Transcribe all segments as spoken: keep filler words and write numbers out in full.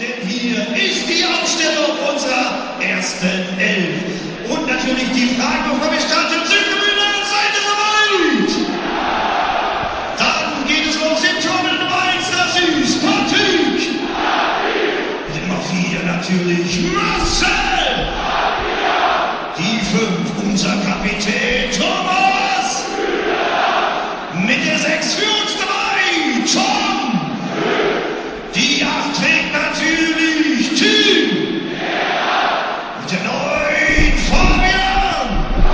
denn hier ist die Aufstellung unserer ersten Elf. Und natürlich die Frage, bevor wir starten, sind wir seid ihr bereit? Dann geht es los im Tor mit Nummer eins, das ist Patrick. Nummer vier natürlich Marcel. Die fünf, unser Kapitän Thomas. Mit der sechs für uns dabei, Tom. Die acht trägt natürlich Tim. Mit der neun, Fabian.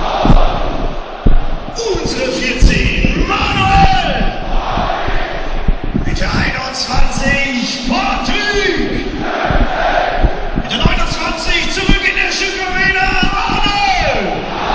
Unsere vierzehn, Manuel. Mit der einundzwanzig, Patrick. Mit der neunundzwanzig, zurück in der Schuko Arena, Arne.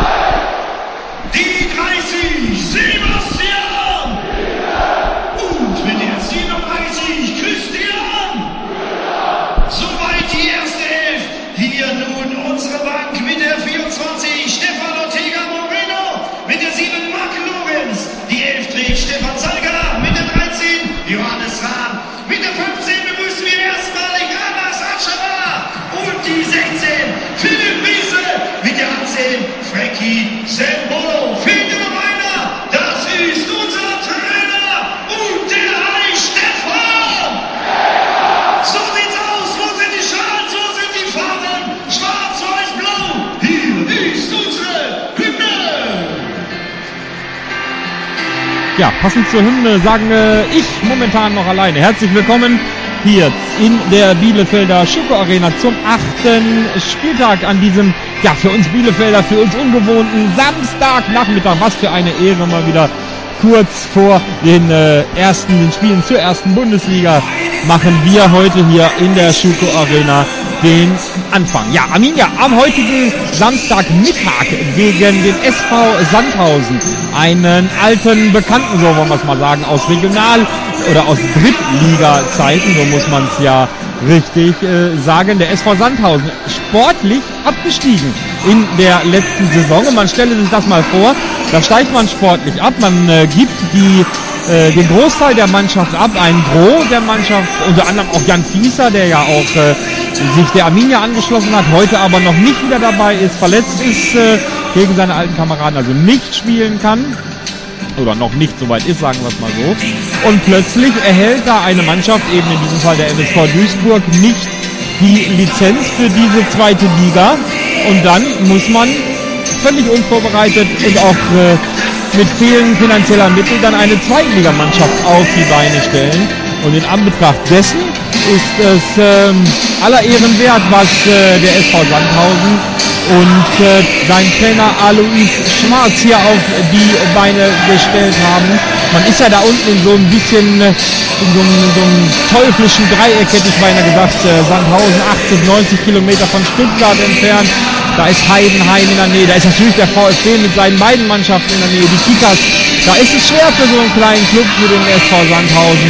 Die dreißig, Sebastian. Und mit der siebenunddreißig, Christian. Soweit die erste Elf. Hier nun unsere Bank mit der vierundzwanzig, Stefan Ortega Moreno. Mit der sieben, Marc Lorenz. Die elf trägt Stefan Salga. Mit der dreizehn, Johannes Rahn. Mit der fünfzehn begrüßen wir erstmalig Abbas Atschaba. Und die sechzehn, Philipp Wiese. Mit der achtzehn, Frankie Sembolo. Fehlt noch einer. Das ist unser Trainer. Und der heißt Stefan. So sieht's aus. Wo sind die Schals? Wo sind die Farben? Schwarz, weiß, blau. Hier ist unsere Hymne. Ja, passend zur Hymne sagen äh, ich momentan noch alleine. Herzlich willkommen hier in der Bielefelder Schuko Arena zum achten Spieltag an diesem, ja, für uns Bielefelder, für uns ungewohnten Samstagnachmittag. Was für eine Ehre, mal wieder kurz vor den äh, ersten den Spielen zur ersten Bundesliga machen wir heute hier in der Schuko Arena den Anfang. Ja, Arminia am heutigen Samstagmittag gegen den S V Sandhausen, einen alten Bekannten, so wollen wir es mal sagen, aus Regional- oder aus Drittliga-Zeiten, so muss man es ja richtig äh, sagen. Der S V Sandhausen sportlich abgestiegen in der letzten Saison. Und man stelle sich das mal vor, da steigt man sportlich ab, man äh, gibt die äh, den Großteil der Mannschaft ab, ein Gros der Mannschaft, unter anderem auch Jan Fieser, der ja auch äh, sich der Arminia angeschlossen hat, heute aber noch nicht wieder dabei ist, verletzt ist, äh, gegen seine alten Kameraden also nicht spielen kann. Oder noch nicht so weit ist, sagen wir es mal so. Und plötzlich erhält da eine Mannschaft, eben in diesem Fall der M S V Duisburg, nicht die Lizenz für diese zweite Liga. Und dann muss man völlig unvorbereitet und auch äh, mit fehlenden finanzieller Mitteln dann eine Zweitligamannschaft auf die Beine stellen. Und in Anbetracht dessen ist es ähm, aller Ehren wert, was äh, der S V Sandhausen und äh, sein Trainer Alois Schwarz hier auf die Beine gestellt haben. Man ist ja da unten in so ein bisschen, äh, in so einem, so einem teuflischen Dreieck, hätte ich beinahe gesagt, äh, Sandhausen achtzig, neunzig Kilometer von Stuttgart entfernt. Da ist Heidenheim in der Nähe, da ist natürlich der VfB mit seinen beiden Mannschaften in der Nähe, die Kickers. Da ist es schwer für so einen kleinen Club wie den S V Sandhausen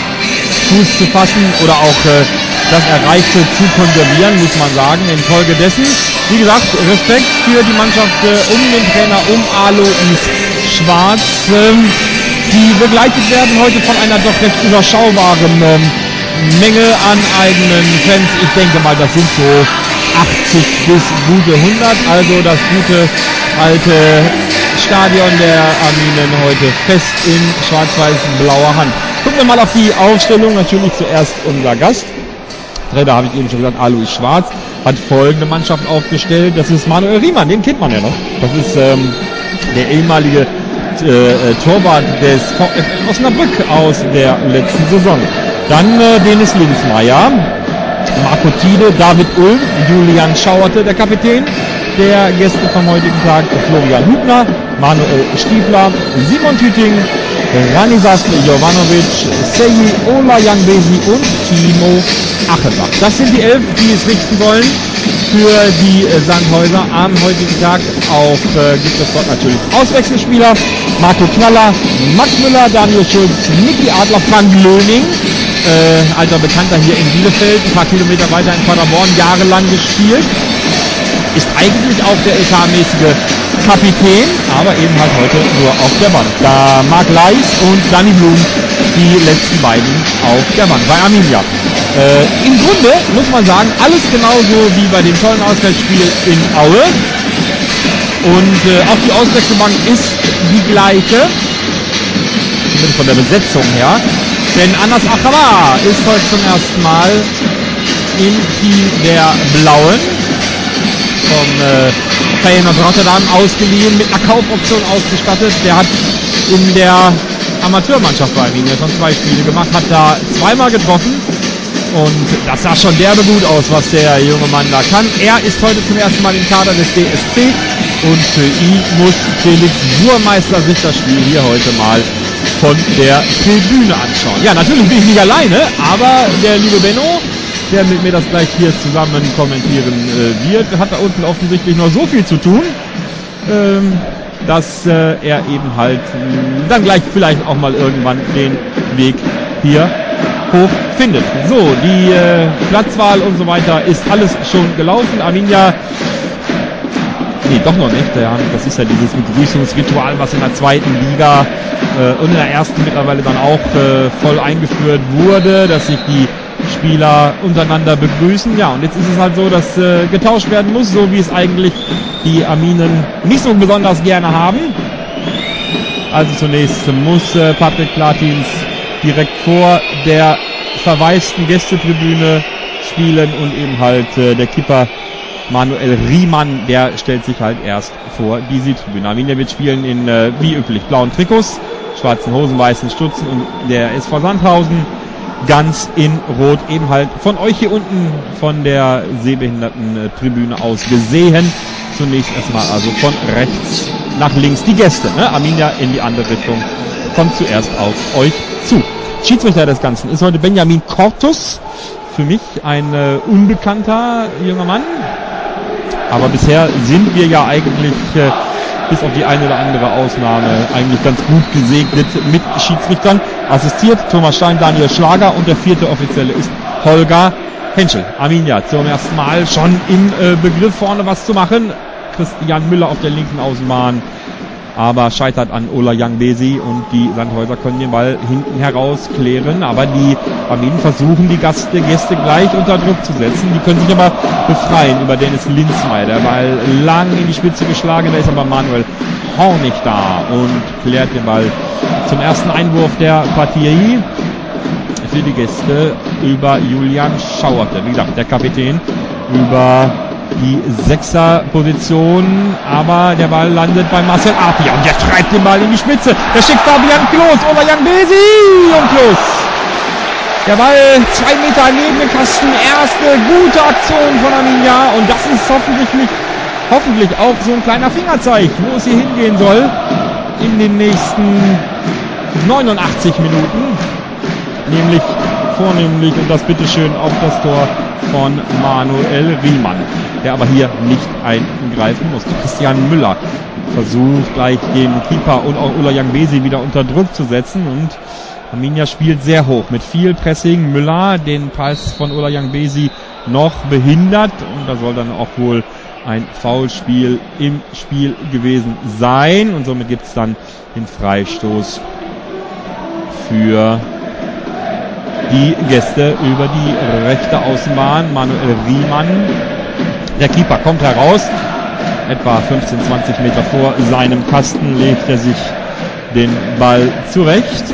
Fuß zu fassen oder auch äh, das Erreichte zu konservieren, muss man sagen. Infolgedessen, wie gesagt, Respekt für die Mannschaft äh, um den Trainer, um Alois Schwarz, ähm, die begleitet werden heute von einer doch recht überschaubaren ähm, Menge an eigenen Fans. Ich denke mal, das sind so achtzig bis gute hundert, also das gute alte Stadion der Arminen heute fest in schwarz-weiß-blauer Hand. Gucken wir mal auf die Aufstellung, natürlich zuerst unser Gast. Trainer, habe ich eben schon gesagt, Alois Schwarz hat folgende Mannschaft aufgestellt. Das ist Manuel Riemann, den kennt man ja noch. Das ist ähm, der ehemalige äh, Torwart des VfL Osnabrück aus der letzten Saison. Dann äh, Dennis Linzmeier, Marco Tide, David Ulm, Julian Schauerte, der Kapitän der Gäste vom heutigen Tag, Florian Hübner, Manuel Stiefler, Simon Tüting, Ranisas Jovanovic, Seyi Ola Yangbesi und Timo Achenbach. Das sind die elf, die es richten wollen für die Sandhäuser am heutigen Tag. Auch äh, gibt es dort natürlich Auswechselspieler. Marco Knaller, Max Müller, Daniel Schulz, Niki Adler, Frank Löning, äh, alter Bekannter hier in Bielefeld, ein paar Kilometer weiter in Paderborn, jahrelang gespielt. ist eigentlich auch der etatmäßige Kapitän, aber eben halt heute nur auf der Bank. Da Marc Leis und Danny Blum, die letzten beiden auf der Bank bei Arminia. Äh, Im Grunde muss man sagen, alles genauso wie bei dem tollen Auswärtsspiel in Aue. Und äh, auch die Auswechselbank ist die gleiche, zumindest von der Besetzung her. Denn Anas Achawa ist heute zum ersten Mal im Team der Blauen vom äh, Feyenoord Rotterdam ausgeliehen, mit einer Kaufoption ausgestattet. Der hat in der Amateurmannschaft bei Arminia schon zwei Spiele gemacht, hat da zweimal getroffen und das sah schon derbe gut aus, was der junge Mann da kann. Er ist heute zum ersten Mal im Kader des D S C und für ihn muss Felix Burmeister sich das Spiel hier heute mal von der Tribüne anschauen. Ja, natürlich bin ich nicht alleine, aber der liebe Benno, der mit mir das gleich hier zusammen kommentieren äh, wird, hat da unten offensichtlich noch so viel zu tun, ähm, dass äh, er eben halt äh, dann gleich vielleicht auch mal irgendwann den Weg hier hoch findet. So, die äh, Platzwahl und so weiter ist alles schon gelaufen. Arminia, nee, doch noch nicht. Ja, das ist ja dieses Begrüßungsritual, was in der zweiten Liga äh, und in der ersten mittlerweile dann auch äh, voll eingeführt wurde, dass sich die Spieler untereinander begrüßen. Ja, und jetzt ist es halt so, dass äh, getauscht werden muss, so wie es eigentlich die Arminen nicht so besonders gerne haben. Also zunächst muss äh, Patrick Platins direkt vor der verwaisten Gästetribüne spielen und eben halt äh, der Keeper Manuel Riemann, der stellt sich halt erst vor diese Tribüne. Arminia wird spielen in, äh, wie üblich, blauen Trikots, schwarzen Hosen, weißen Stutzen und der S V Sandhausen ganz in Rot, eben halt von euch hier unten von der Sehbehinderten-Tribüne aus gesehen. Zunächst erstmal also von rechts nach links die Gäste. Ne? Arminia in die andere Richtung kommt zuerst auf euch zu. Schiedsrichter des Ganzen ist heute Benjamin Cortus. Für mich ein äh, unbekannter junger Mann. Aber bisher sind wir ja eigentlich äh, bis auf die eine oder andere Ausnahme eigentlich ganz gut gesegnet mit Schiedsrichtern. Assistiert Thomas Stein, Daniel Schlager und der vierte Offizielle ist Holger Henschel. Arminia zum ersten Mal schon im äh, Begriff vorne was zu machen. Christian Müller auf der linken Außenbahn, aber scheitert an Ola Yangbesi und die Sandhäuser können den Ball hinten heraus klären, aber die Arminen versuchen die Gäste, Gäste gleich unter Druck zu setzen. Die können sich aber befreien über Dennis Linzmeier. Der Ball lang in die Spitze geschlagen, da ist aber Manuel Hornig da und klärt den Ball zum ersten Einwurf der Partie für die Gäste über Julian Schauerte. Wie gesagt, der Kapitän über die Sechser-Position, aber der Ball landet bei Marcel Apia und der treibt den Ball in die Spitze. Der schickt Fabian Klos, Ola Yangbesi und Klos. Der Ball zwei Meter neben dem Kasten. Erste gute Aktion von Arminia und das ist hoffentlich, hoffentlich auch so ein kleiner Fingerzeig, wo es hier hingehen soll in den nächsten neunundachtzig Minuten. Nämlich vornehmlich und das bitteschön auf das Tor von Manuel Riemann, der aber hier nicht eingreifen muss. Christian Müller versucht gleich den Keeper und auch Ola Yangbesi wieder unter Druck zu setzen und Arminia spielt sehr hoch mit viel Pressing. Müller den Pass von Ola Yangbesi noch behindert und da soll dann auch wohl ein Foulspiel im Spiel gewesen sein und somit gibt es dann den Freistoß für die Gäste über die rechte Außenbahn. Manuel Riemann, der Keeper, kommt heraus. Etwa fünfzehn, zwanzig Meter vor seinem Kasten legt er sich den Ball zurecht.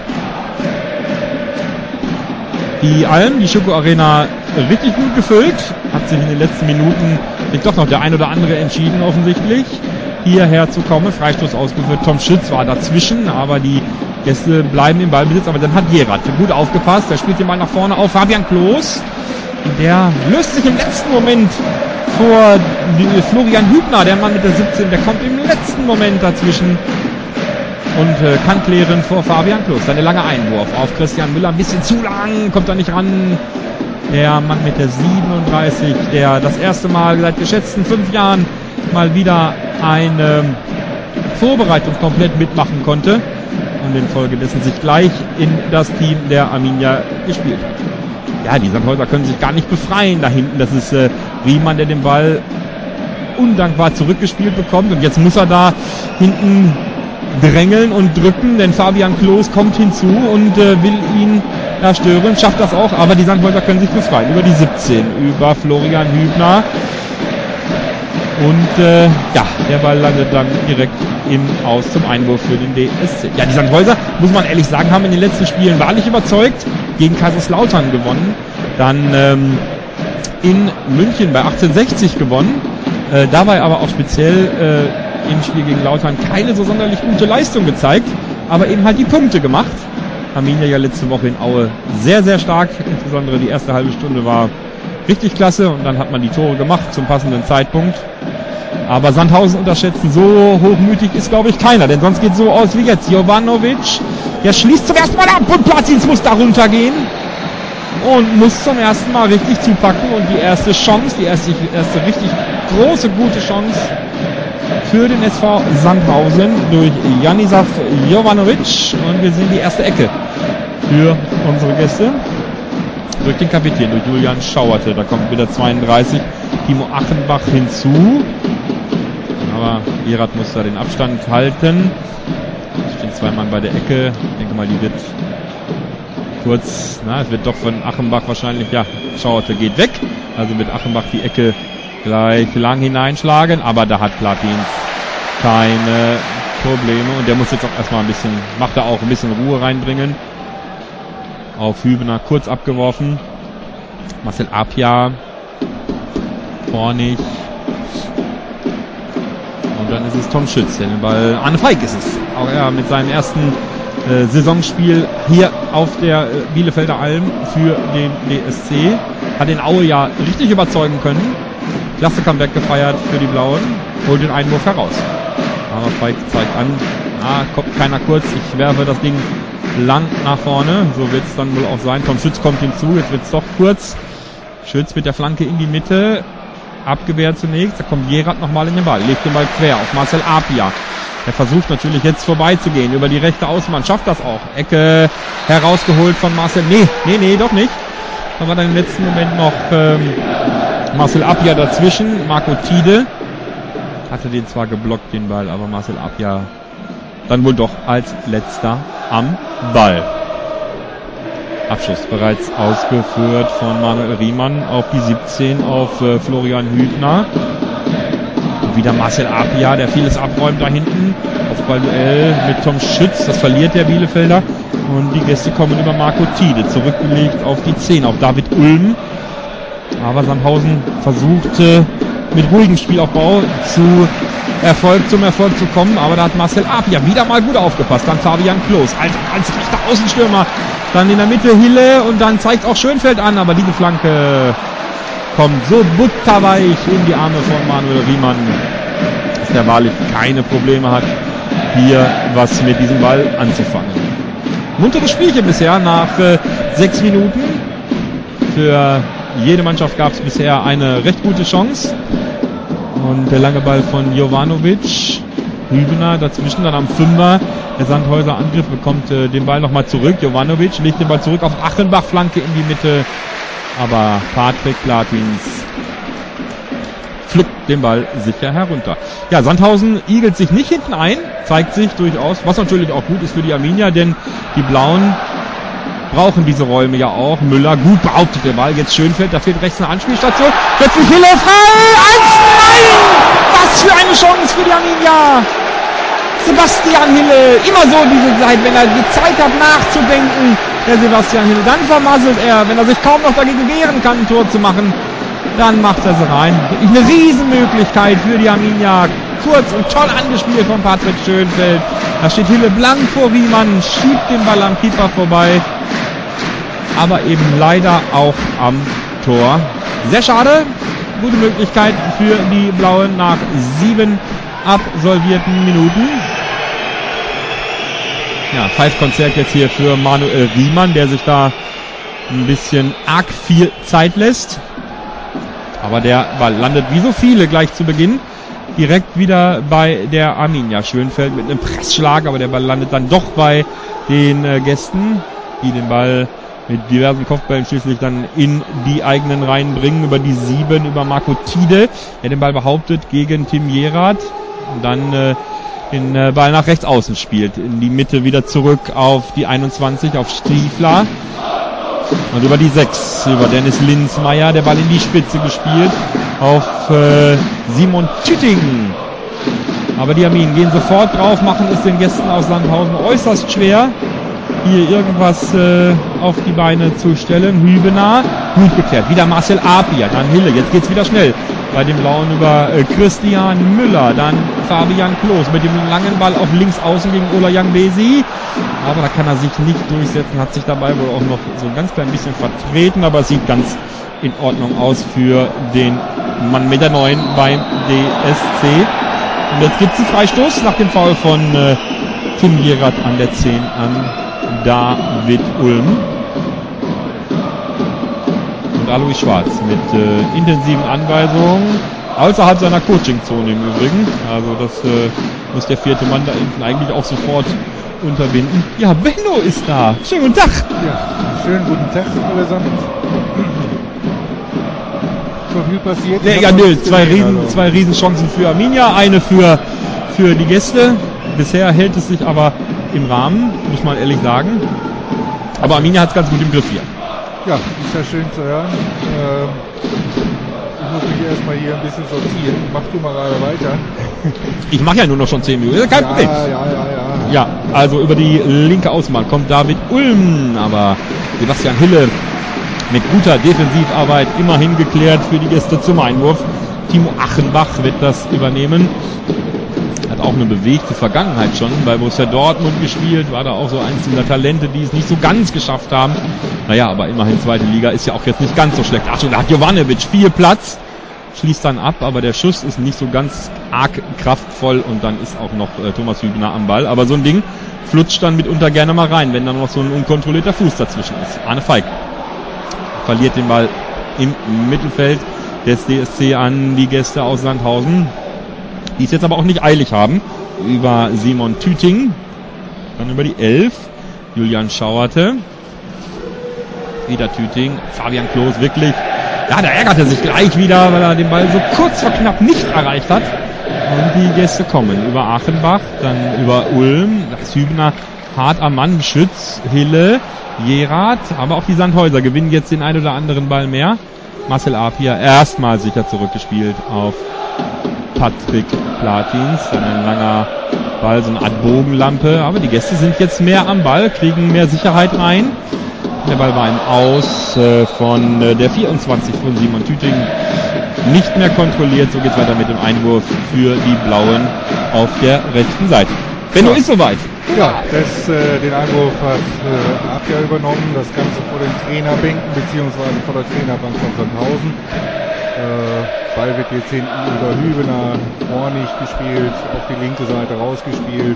Die Alm, die Schoko Arena, richtig gut gefüllt. Hat sich in den letzten Minuten doch noch der ein oder andere entschieden offensichtlich, hierher zu kommen. Freistoß ausgeführt. Tom Schütz war dazwischen, aber die Gäste bleiben im Ballbesitz. Aber dann hat Gerard gut aufgepasst. Der spielt den Ball nach vorne auf Fabian Klos. Der löst sich im letzten Moment vor Florian Hübner, der Mann mit der siebzehn. Der kommt im letzten Moment dazwischen und äh, kann klären vor Fabian Klos. Dann der lange Einwurf auf Christian Müller. Ein bisschen zu lang, kommt da nicht ran. Der Mann mit der siebenunddreißig, der das erste Mal seit geschätzten fünf Jahren mal wieder eine Vorbereitung komplett mitmachen konnte und infolgedessen sich gleich in das Team der Arminia gespielt hat. Ja, die Sandhäuser können sich gar nicht befreien da hinten. Das ist äh, Riemann, der den Ball undankbar zurückgespielt bekommt. Und jetzt muss er da hinten drängeln und drücken, denn Fabian Klos kommt hinzu und äh, will ihn da stören, schafft das auch, aber die Sandhäuser können sich befreien. Über die siebzehn, über Florian Hübner. Und äh, ja, der Ball landet dann direkt im Aus zum Einwurf für den D S C. Ja, die Sandhäuser, muss man ehrlich sagen, haben in den letzten Spielen wahrlich überzeugt. Gegen Kaiserslautern gewonnen. Dann ähm, in München bei achtzehnhundertsechzig gewonnen. Äh, dabei aber auch speziell äh, im Spiel gegen Lautern keine so sonderlich gute Leistung gezeigt. Aber eben halt die Punkte gemacht. Arminia ja letzte Woche in Aue sehr, sehr stark. Insbesondere die erste halbe Stunde war richtig klasse. Und dann hat man die Tore gemacht zum passenden Zeitpunkt. Aber Sandhausen unterschätzen, so hochmütig ist, glaube ich, keiner. Denn sonst geht es so aus wie jetzt. Jovanovic, der schließt zum ersten Mal ab und Platzins muss da runtergehen. Und muss zum ersten Mal richtig zupacken. Und die erste Chance, die erste, erste richtig große, gute Chance für den S V Sandhausen durch Janisław Jovanovic. Und wir sehen die erste Ecke für unsere Gäste. Durch den Kapitän, durch Julian Schauerte. Da kommt wieder zweiunddreißig. Timo Achenbach hinzu. Aber Gerard muss da den Abstand halten. Es stehen zwei Mann bei der Ecke. Ich denke mal, die wird kurz, na, es wird doch von Achenbach wahrscheinlich, ja, Schauerte geht weg. Also wird Achenbach die Ecke gleich lang hineinschlagen. Aber da hat Platins keine Probleme. Und der muss jetzt auch erstmal ein bisschen, macht er auch ein bisschen Ruhe reinbringen. Auf Hübner kurz abgeworfen. Marcel Apia. Vornig. Und dann ist es Tom Schütz, der den Ball, Arne Feig ist es. Auch er mit seinem ersten äh, Saisonspiel hier auf der äh, Bielefelder Alm für den D S C. Hat den Aue ja richtig überzeugen können. Klasse Comeback gefeiert für die Blauen. Holt den Einwurf heraus. Aber Feig zeigt an, ah, kommt keiner kurz. Ich werfe das Ding lang nach vorne. So wird es dann wohl auch sein. Tom Schütz kommt hinzu. Jetzt wird es doch kurz. Schütz mit der Flanke in die Mitte. Abgewehrt zunächst. Da kommt Gerard nochmal in den Ball. Legt den Ball quer auf Marcel Apia. Er versucht natürlich jetzt vorbeizugehen über die rechte Außenbahn. Schafft das auch. Ecke herausgeholt von Marcel. Nee, nee, nee, doch nicht. Da war dann im letzten Moment noch ähm, Marcel Apia dazwischen. Marco Tiede hatte den zwar geblockt, den Ball, aber Marcel Apia dann wohl doch als letzter am Ball. Abschuss bereits ausgeführt von Manuel Riemann auf die siebzehn, auf äh, Florian Hübner. Und wieder Marcel Apia, der vieles abräumt da hinten. Kopfballduell mit Tom Schütz, das verliert der Bielefelder. Und die Gäste kommen über Marco Tiede, zurückgelegt auf die zehn, auf David Ulm. Aber Sandhausen versuchte mit ruhigem Spielaufbau zu Erfolg, zum Erfolg zu kommen, aber da hat Marcel Apia wieder mal gut aufgepasst. Dann Fabian Klos als, als rechter Außenstürmer, dann in der Mitte Hille und dann zeigt auch Schönfeld an, aber diese Flanke kommt so butterweich in die Arme von Manuel Riemann, dass der wahrlich keine Probleme hat, hier was mit diesem Ball anzufangen. Munteres Spielchen bisher nach äh, sechs Minuten. Für jede Mannschaft gab es bisher eine recht gute Chance. Und der lange Ball von Jovanovic. Hübner dazwischen, dann am Fünfer. Der Sandhäuser Angriff bekommt äh, den Ball nochmal zurück. Jovanovic legt den Ball zurück auf Achenbach, Flanke in die Mitte. Aber Patrick Platins pflückt den Ball sicher herunter. Ja, Sandhausen igelt sich nicht hinten ein, zeigt sich durchaus, was natürlich auch gut ist für die Arminia, denn die Blauen brauchen diese Räume ja auch. Müller, gut behauptet der Ball, jetzt Schönfeld, da fehlt rechts eine Anspielstation. Plötzlich Hille, frei, eins, nein! Was für eine Chance für die Arminia! Sebastian Hille, immer so diese Zeit, wenn er die Zeit hat nachzudenken, der Sebastian Hille, dann vermasselt er, wenn er sich kaum noch dagegen wehren kann, ein Tor zu machen, dann macht er sie rein. Wirklich eine Riesenmöglichkeit für die Arminia, kurz und toll angespielt von Patrick Schönfeld. Da steht Hille blank vor Riemann, schiebt den Ball am Keeper vorbei, aber eben leider auch am Tor. Sehr schade, gute Möglichkeit für die Blauen nach sieben absolvierten Minuten. Ja, Pfeifkonzert jetzt hier für Manuel Riemann, der sich da ein bisschen arg viel Zeit lässt. Aber der Ball landet wie so viele gleich zu Beginn direkt wieder bei der Arminia. Schönfeld mit einem Pressschlag, aber der Ball landet dann doch bei den äh, Gästen, die den Ball mit diversen Kopfbällen schließlich dann in die eigenen Reihen bringen. Über die sieben, über Marco Tide, der den Ball behauptet gegen Tim Jerath. Und dann äh, den äh, Ball nach rechts außen spielt. In die Mitte wieder zurück auf die einundzwanzig, auf Stiefler. Und über die sechs, über Dennis Linsmeier, der Ball in die Spitze gespielt. Auf äh, Simon Tüting. Aber die Arminen gehen sofort drauf, machen es den Gästen aus Sandhausen äußerst schwer, hier irgendwas äh, auf die Beine zu stellen. Hübener, gut geklärt. Wieder Marcel Apia, dann Hille. Jetzt geht's wieder schnell. Bei dem Blauen über äh, Christian Müller, dann Fabian Klos mit dem langen Ball auf links außen gegen Ola Yangbesi. Aber da kann er sich nicht durchsetzen, hat sich dabei wohl auch noch so ein ganz klein bisschen vertreten, aber es sieht ganz in Ordnung aus für den Mann mit der neun beim D S C. Und jetzt gibt es einen Freistoß nach dem Foul von äh, Tim Jerath an der zehn an David Ulm. Und Alois Schwarz mit äh, intensiven Anweisungen außerhalb seiner Coaching-Zone im Übrigen. Also das äh, muss der vierte Mann da hinten eigentlich auch sofort unterbinden. Ja, Benno ist da. Schönen guten Tag. Ja, schönen guten Tag allesamt. Schon viel passiert. Nee, ja, nö, zwei, Riesen, also. zwei Riesenchancen für Arminia, eine für, für die Gäste. Bisher hält es sich aber im Rahmen, muss man ehrlich sagen. Aber Arminia hat es ganz gut im Griff hier. Ja, ist ja schön zu hören. Ähm, ich muss mich erstmal hier ein bisschen sortieren. Mach du mal gerade weiter. Ich mache ja nur noch schon zehn Minuten, kein ja, Problem. Ja, ja, ja. Ja, also über die linke Außenbahn kommt David Ulm, aber Sebastian Hille mit guter Defensivarbeit immerhin geklärt für die Gäste zum Einwurf. Timo Achenbach wird das übernehmen. Hat auch eine bewegte Vergangenheit schon bei Borussia Dortmund gespielt. War da auch so eins dieser Talente, die es nicht so ganz geschafft haben. Naja, aber immerhin zweite Liga ist ja auch jetzt nicht ganz so schlecht. Achtung, da hat Jovanovic viel Platz. Schließt dann ab, aber der Schuss ist nicht so ganz arg kraftvoll und dann ist auch noch äh, Thomas Hübner am Ball. Aber so ein Ding flutscht dann mitunter gerne mal rein, wenn dann noch so ein unkontrollierter Fuß dazwischen ist. Arne Feig verliert den Ball im Mittelfeld des D S C an die Gäste aus Sandhausen, die es jetzt aber auch nicht eilig haben. Über Simon Tüting, dann über die elf, Julian Schauerte, wieder Tüting, Fabian Klos wirklich, ja, da ärgert er sich gleich wieder, weil er den Ball so kurz vor knapp nicht erreicht hat. Und die Gäste kommen über Achenbach, dann über Ulm, das Hübner hart am Mann, Schütz, Hille, Jerath, aber auch die Sandhäuser gewinnen jetzt den ein oder anderen Ball mehr. Marcel Apia erstmal sicher zurückgespielt auf Patrick Platins, dann ein langer Ball, so eine Art Bogenlampe, aber die Gäste sind jetzt mehr am Ball, kriegen mehr Sicherheit rein. Der Ball war im Aus äh, von äh, der vierundzwanzig von Simon Tüting. Nicht mehr kontrolliert, so geht's weiter mit dem Einwurf für die Blauen auf der rechten Seite. Benno ist soweit. Ja, das, äh, den Einwurf hat äh, Apia übernommen, das Ganze vor den Trainerbänken beziehungsweise vor der Trainerbank von Sandhausen. Äh, Ball wird jetzt hinten über Hübener Hornig gespielt, auf die linke Seite rausgespielt.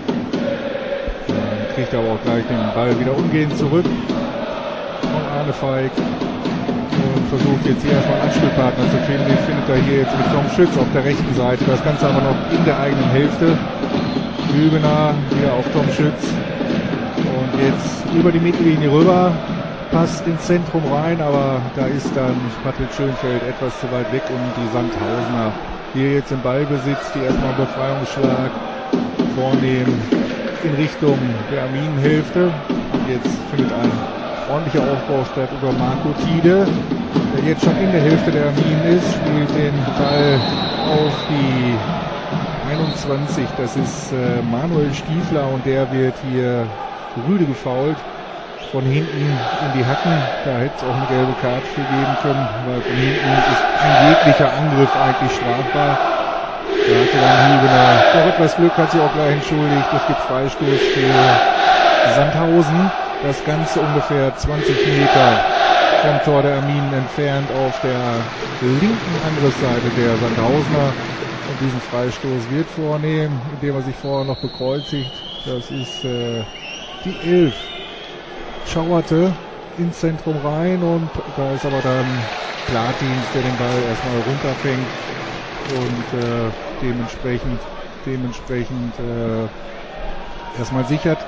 Äh, kriegt aber auch gleich den Ball wieder umgehend zurück von Arne Feig und versucht jetzt hier erstmal einen Anspielpartner zu finden. Den findet er hier jetzt mit Tom Schütz auf der rechten Seite. Das Ganze aber noch in der eigenen Hälfte. Hübener hier auf Tom Schütz und jetzt über die Mittellinie rüber, passt ins Zentrum rein, aber da ist dann Patrick Schönfeld etwas zu weit weg und die Sandhausener hier jetzt im Ballbesitz, die erstmal einen Befreiungsschlag vornehmen in Richtung der Arminenhälfte. Und jetzt findet ein ordentlicher Aufbau statt über Marco Tide, der jetzt schon in der Hälfte der Arminen ist, spielt den Ball auf die einundzwanzig, das ist äh, Manuel Stiefler und der wird hier rüde gefoult von hinten in die Hacken. Da hätte es auch eine gelbe Karte für geben können, weil von hinten ist ein jeglicher Angriff eigentlich strafbar. Da hatte dann Hübener doch etwas Glück, hat sich auch gleich entschuldigt. Es gibt Freistoß für Sandhausen. Das Ganze ungefähr zwanzig Meter vom Tor der Arminen entfernt auf der linken Angriffsseite der Sandhausener. Und diesen Freistoß wird vornehmen, indem er sich vorher noch bekreuzigt. Das ist äh, die elf. Schauerte ins Zentrum rein und da ist aber dann Platins, der den Ball erstmal runterfängt und äh, dementsprechend, dementsprechend äh, erstmal sichert.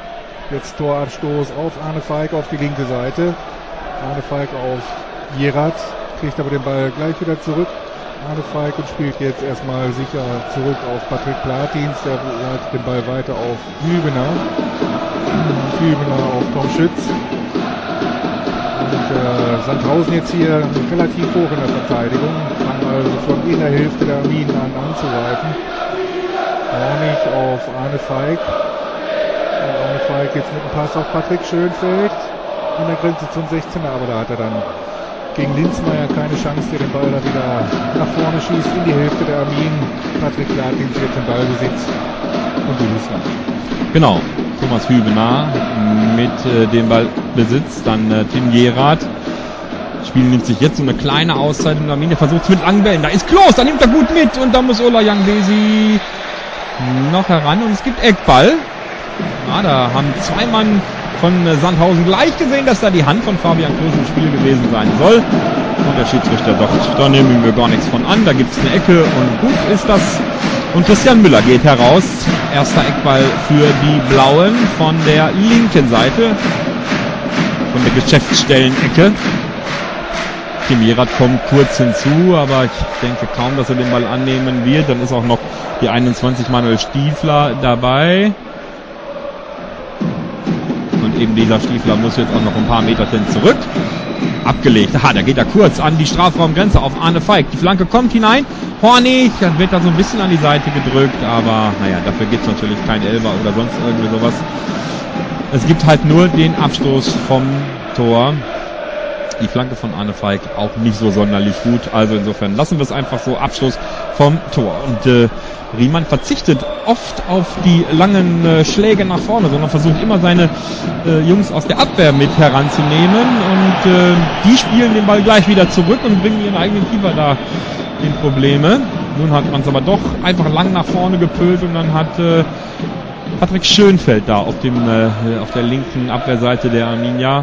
Jetzt Torabstoß auf Arne Falk auf die linke Seite. Arne Falk auf Jerat, kriegt aber den Ball gleich wieder zurück. Arne Falk und spielt jetzt erstmal sicher zurück auf Patrick Platins. Der leitet den Ball weiter auf Hübener. Hübener auf Tom Schütz. Und äh, Sandhausen jetzt hier relativ hoch in der Verteidigung. Fangen also von in der Hälfte der Arminen an anzugreifen. Hornig auf Arne Falk. Und Arne Falk jetzt mit dem Pass auf Patrick Schönfeld. In der Grenze zum sechzehner, aber da hat er dann gegen Linzmeier keine Chance, der den Ball da wieder nach vorne schießt in die Hälfte der Arminen. Patrick Platins jetzt im Ballbesitz und du bist dann. Genau, Thomas Hübener mit äh, dem Ballbesitz, dann äh, Tim Jerat. Das Spiel nimmt sich jetzt so eine kleine Auszeit und Arminia versucht es mit langen Bällen. Da ist Klos, da nimmt er gut mit und da muss Ola Youngbesi noch heran und es gibt Eckball. Ja, da haben zwei Mann von Sandhausen gleich gesehen, dass da die Hand von Fabian Klos im Spiel gewesen sein soll. Und der Schiedsrichter sagt, da nehmen wir gar nichts von an, da gibt es eine Ecke und gut ist das. Und Christian Müller geht heraus. Erster Eckball für die Blauen von der linken Seite. Von der Geschäftsstellenecke. Tim Jerat kommt kurz hinzu, aber ich denke kaum, dass er den Ball annehmen wird. Dann ist auch noch die einundzwanzig Manuel Stiefler dabei. Und eben dieser Stiefler muss jetzt auch noch ein paar Meter zurück. Abgelegt. Aha, da geht er kurz an die Strafraumgrenze auf Arne Falk. Die Flanke kommt hinein. Hornig, dann wird da so ein bisschen an die Seite gedrückt, aber naja, dafür gibt es natürlich kein Elfer oder sonst irgendwie sowas. Es gibt halt nur den Abstoß vom Tor. Die Flanke von Arne Falk auch nicht so sonderlich gut. Also insofern lassen wir es einfach so. Abschluss vom Tor. Und äh, Riemann verzichtet oft auf die langen äh, Schläge nach vorne, sondern versucht immer seine äh, Jungs aus der Abwehr mit heranzunehmen. Und äh, die spielen den Ball gleich wieder zurück und bringen ihren eigenen Keeper da in Probleme. Nun hat man es aber doch einfach lang nach vorne gepölt und dann hat äh, Patrick Schönfeld da auf, dem, äh, auf der linken Abwehrseite der Arminia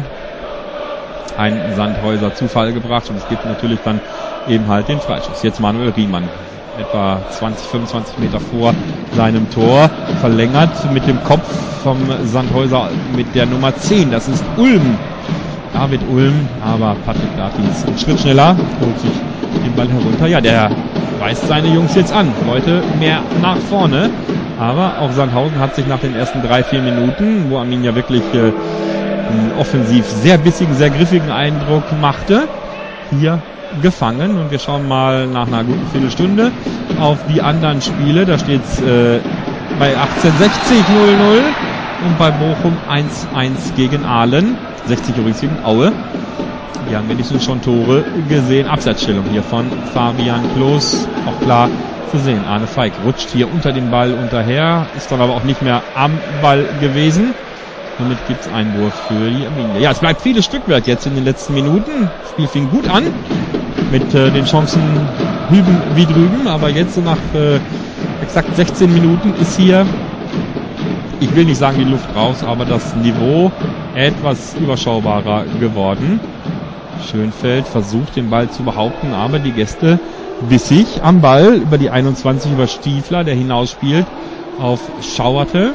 ein Sandhäuser Zufall gebracht und es gibt natürlich dann eben halt den Freischuss. Jetzt Manuel Riemann, etwa zwanzig, fünfundzwanzig Meter vor seinem Tor, verlängert mit dem Kopf vom Sandhäuser mit der Nummer zehn. Das ist Ulm. David Ulm, aber Patrick Platins einen Schritt schneller, holt sich den Ball herunter. Ja, der weist seine Jungs jetzt an. Leute, mehr nach vorne. Aber auch Sandhausen hat sich nach den ersten drei, vier Minuten, wo Arminia wirklich äh, offensiv sehr bissigen, sehr griffigen Eindruck machte, hier gefangen. Und wir schauen mal nach einer guten Viertelstunde auf die anderen Spiele. Da steht es äh, bei achtzehnhundertsechzig null null und bei Bochum eins eins gegen Aalen. sechzig übrigens gegen Aue. Wir haben wenigstens schon Tore gesehen. Abseitsstellung hier von Fabian Klos. Auch klar zu sehen. Arne Falk rutscht hier unter dem Ball unterher, ist dann aber auch nicht mehr am Ball gewesen. Damit gibt es Einwurf für die Arminia. Ja, es bleibt vieles Stückwerk jetzt in den letzten Minuten. Das Spiel fing gut an mit äh, den Chancen hüben wie drüben, aber jetzt so nach äh, exakt sechzehn Minuten ist hier, ich will nicht sagen die Luft raus, aber das Niveau etwas überschaubarer geworden. Schönfeld versucht den Ball zu behaupten, aber die Gäste bissig am Ball über die einundzwanzig über Stiefler, der hinausspielt auf Schauerte.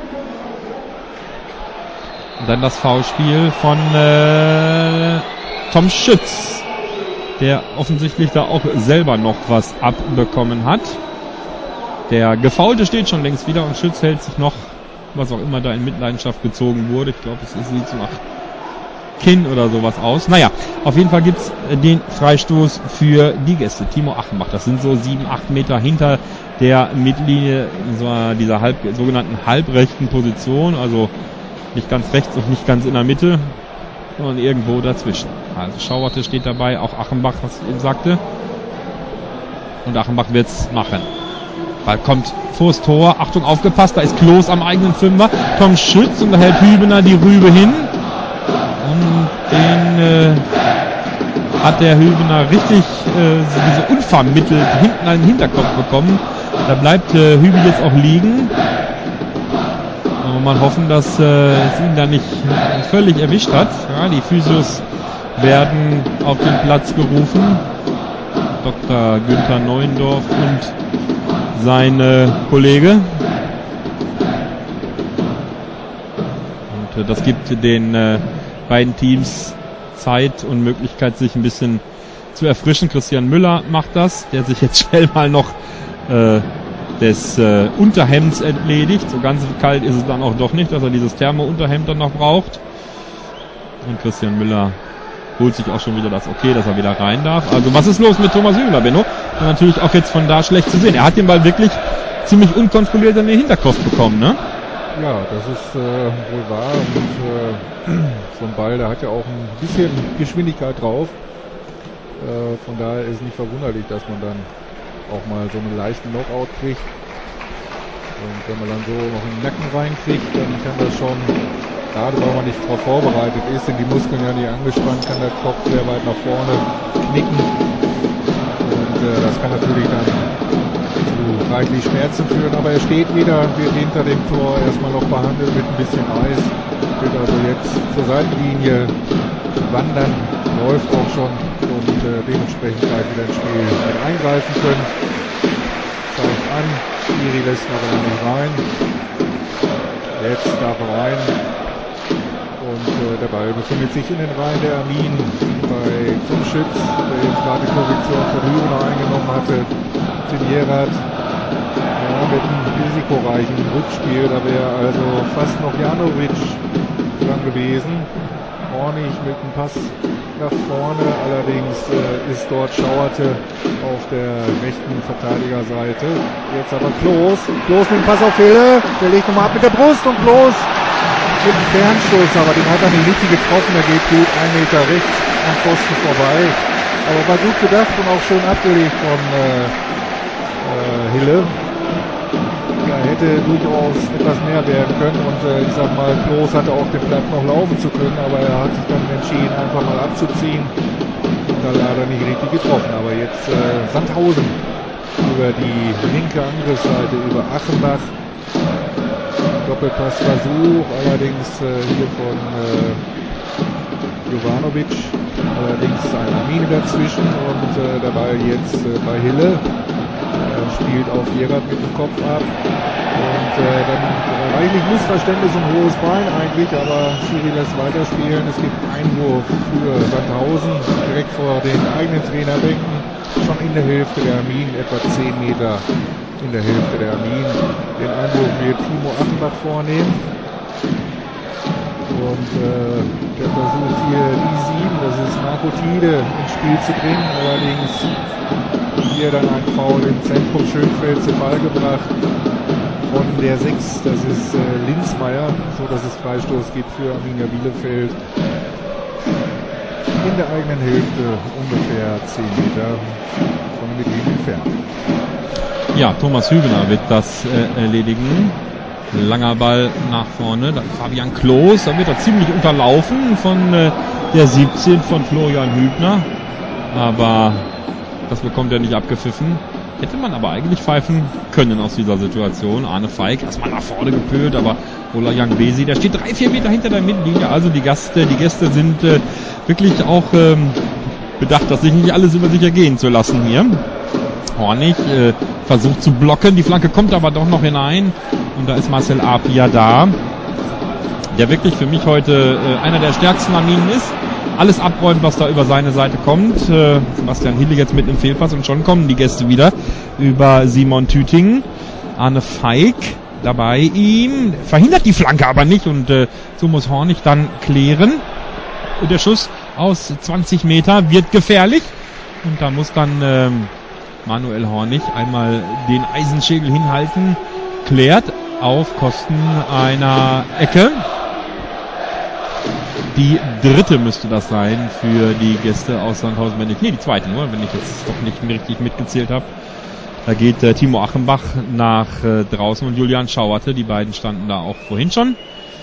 Und dann das Foulspiel von äh, Tom Schütz, der offensichtlich da auch selber noch was abbekommen hat. Der Gefaulte steht schon längst wieder und Schütz hält sich noch, was auch immer da in Mitleidenschaft gezogen wurde. Ich glaube, es sieht so nach Kinn oder sowas aus. Naja, auf jeden Fall gibt's den Freistoß für die Gäste. Timo Achenbach, das sind so sieben, acht Meter hinter der Mittellinie, so dieser halb, sogenannten halbrechten Position, also nicht ganz rechts und nicht ganz in der Mitte, sondern irgendwo dazwischen. Also Schauerte steht dabei, auch Achenbach, was ich eben sagte. Und Achenbach wird's machen. Ball kommt vors Tor. Achtung, aufgepasst, da ist Klos am eigenen Fünfer. Tom Schütz und da hält Hübener die Rübe hin. Und den äh, hat der Hübener richtig äh, so unvermittelt hinten an den Hinterkopf bekommen. Da bleibt äh, Hübe jetzt auch liegen. Und man hoffen, dass äh, es ihn da nicht völlig erwischt hat. Ja, die Physios werden auf den Platz gerufen. Doktor Günther Neuendorf und sein äh, Kollege. äh, das gibt den äh, beiden Teams Zeit und Möglichkeit, sich ein bisschen zu erfrischen. Christian Müller macht das, der sich jetzt schnell mal noch äh, des äh, Unterhemds entledigt. So ganz kalt ist es dann auch doch nicht, dass er dieses Thermo-Unterhemd dann noch braucht. Und Christian Müller holt sich auch schon wieder das Okay, dass er wieder rein darf. Also was ist los mit Thomas Hübner, Benno? Und natürlich auch jetzt von da schlecht zu sehen. Er hat den Ball wirklich ziemlich unkontrolliert in den Hinterkopf bekommen, ne? Ja, das ist äh, wohl wahr. Und äh, so ein Ball, der hat ja auch ein bisschen Geschwindigkeit drauf. Äh, von daher ist es nicht verwunderlich, dass man dann auch mal so einen leichten Knockout kriegt. Und wenn man dann so noch in den Nacken reinkriegt, dann kann das schon, gerade weil man nicht darauf vorbereitet ist, sind die Muskeln ja nicht angespannt, kann der Kopf sehr weit nach vorne knicken. Und äh, das kann natürlich dann zu reichlich Schmerzen führen. Aber er steht wieder, wird hinter dem Tor erstmal noch behandelt mit ein bisschen Eis. Wird also jetzt zur Seitenlinie wandern, läuft auch schon und äh, dementsprechend gleich wieder ins Spiel mit eingreifen können. Zeigt an, Schiri lässt aber nicht rein. Jetzt darf er rein. Und äh, der Ball befindet sich in den Reihen der Armin bei Zumschütz, der jetzt gerade die Position von Hübner eingenommen hatte. Tinjerat, ja, mit einem risikoreichen Rückspiel, da wäre also fast noch Janovic dran gewesen. Hornig mit dem Pass nach vorne, allerdings äh, ist dort Schauerte auf der rechten Verteidigerseite. Jetzt aber Klos, Klos mit dem Pass auf Hille, der legt nochmal ab mit der Brust und Klos mit dem Fernstoß, aber den hat er nicht richtig getroffen, der geht gut einen Meter rechts am Pfosten vorbei. Aber war gut gedacht und auch schön abgelegt von äh, äh, Hille. Ja, hätte durchaus etwas mehr werden können und äh, ich sag mal, Klos hatte auch den Platz noch laufen zu können, aber er hat sich dann entschieden, einfach mal abzuziehen und da leider nicht richtig getroffen. Aber jetzt äh, Sandhausen über die linke Angriffsseite, über Achenbach. Doppelpassversuch, allerdings äh, hier von äh, Jovanovic, allerdings ein Armin dazwischen und äh, der Ball jetzt äh, bei Hille. Spielt auf Gerard mit dem Kopf ab und äh, dann äh, eigentlich Missverständnis und hohes Bein eigentlich, aber Schiri lässt weiterspielen. Es gibt Einwurf für Sandhausen direkt vor den eigenen Trainerbänken, schon in der Hälfte der Armin, etwa zehn Meter in der Hälfte der Armin. Den Einwurf wird Timo Achenbach vornehmen und äh, der versucht hier die sieben, das ist Marco Tiede, ins Spiel zu bringen, allerdings hier dann ein Foul im Zentrum Schönfeld zum Ball gebracht von der sechs, das ist äh, Linzmeier, so dass es Freistoß gibt für Arminia Bielefeld in der eigenen Hälfte, ungefähr zehn Meter von der Mittellinie entfernt. Ja, Thomas Hübner wird das äh, erledigen. Langer Ball nach vorne, dann Fabian Klos, da wird er ziemlich unterlaufen von äh, der siebzehn von Florian Hübner, aber das bekommt er nicht abgepfiffen. Hätte man aber eigentlich pfeifen können aus dieser Situation. Arne Feig erstmal nach vorne gepölt, aber Ola Young Besi, der steht drei, vier Meter hinter der Mittellinie. Also die Gäste, die Gäste sind äh, wirklich auch ähm, bedacht, dass sich nicht alles über sich ergehen zu lassen hier. Hornig äh, versucht zu blocken, die Flanke kommt aber doch noch hinein. Und da ist Marcel Apia da, der wirklich für mich heute äh, einer der stärksten Arminen ist. Alles abräumt, was da über seine Seite kommt. Äh, Sebastian Hille jetzt mit einem Fehlpass und schon kommen die Gäste wieder über Simon Tüting. Arne Feig dabei ihm, verhindert die Flanke aber nicht und äh, so muss Hornig dann klären. Und der Schuss aus zwanzig Meter wird gefährlich und da muss dann äh, Manuel Hornig einmal den Eisenschädel hinhalten, klärt auf Kosten einer Ecke. Die dritte müsste das sein für die Gäste aus Sandhausen, wenn ich, nee, die zweite nur, wenn ich jetzt doch nicht richtig mitgezählt habe. Da geht äh, Timo Achenbach nach äh, draußen und Julian Schauerte, die beiden standen da auch vorhin schon.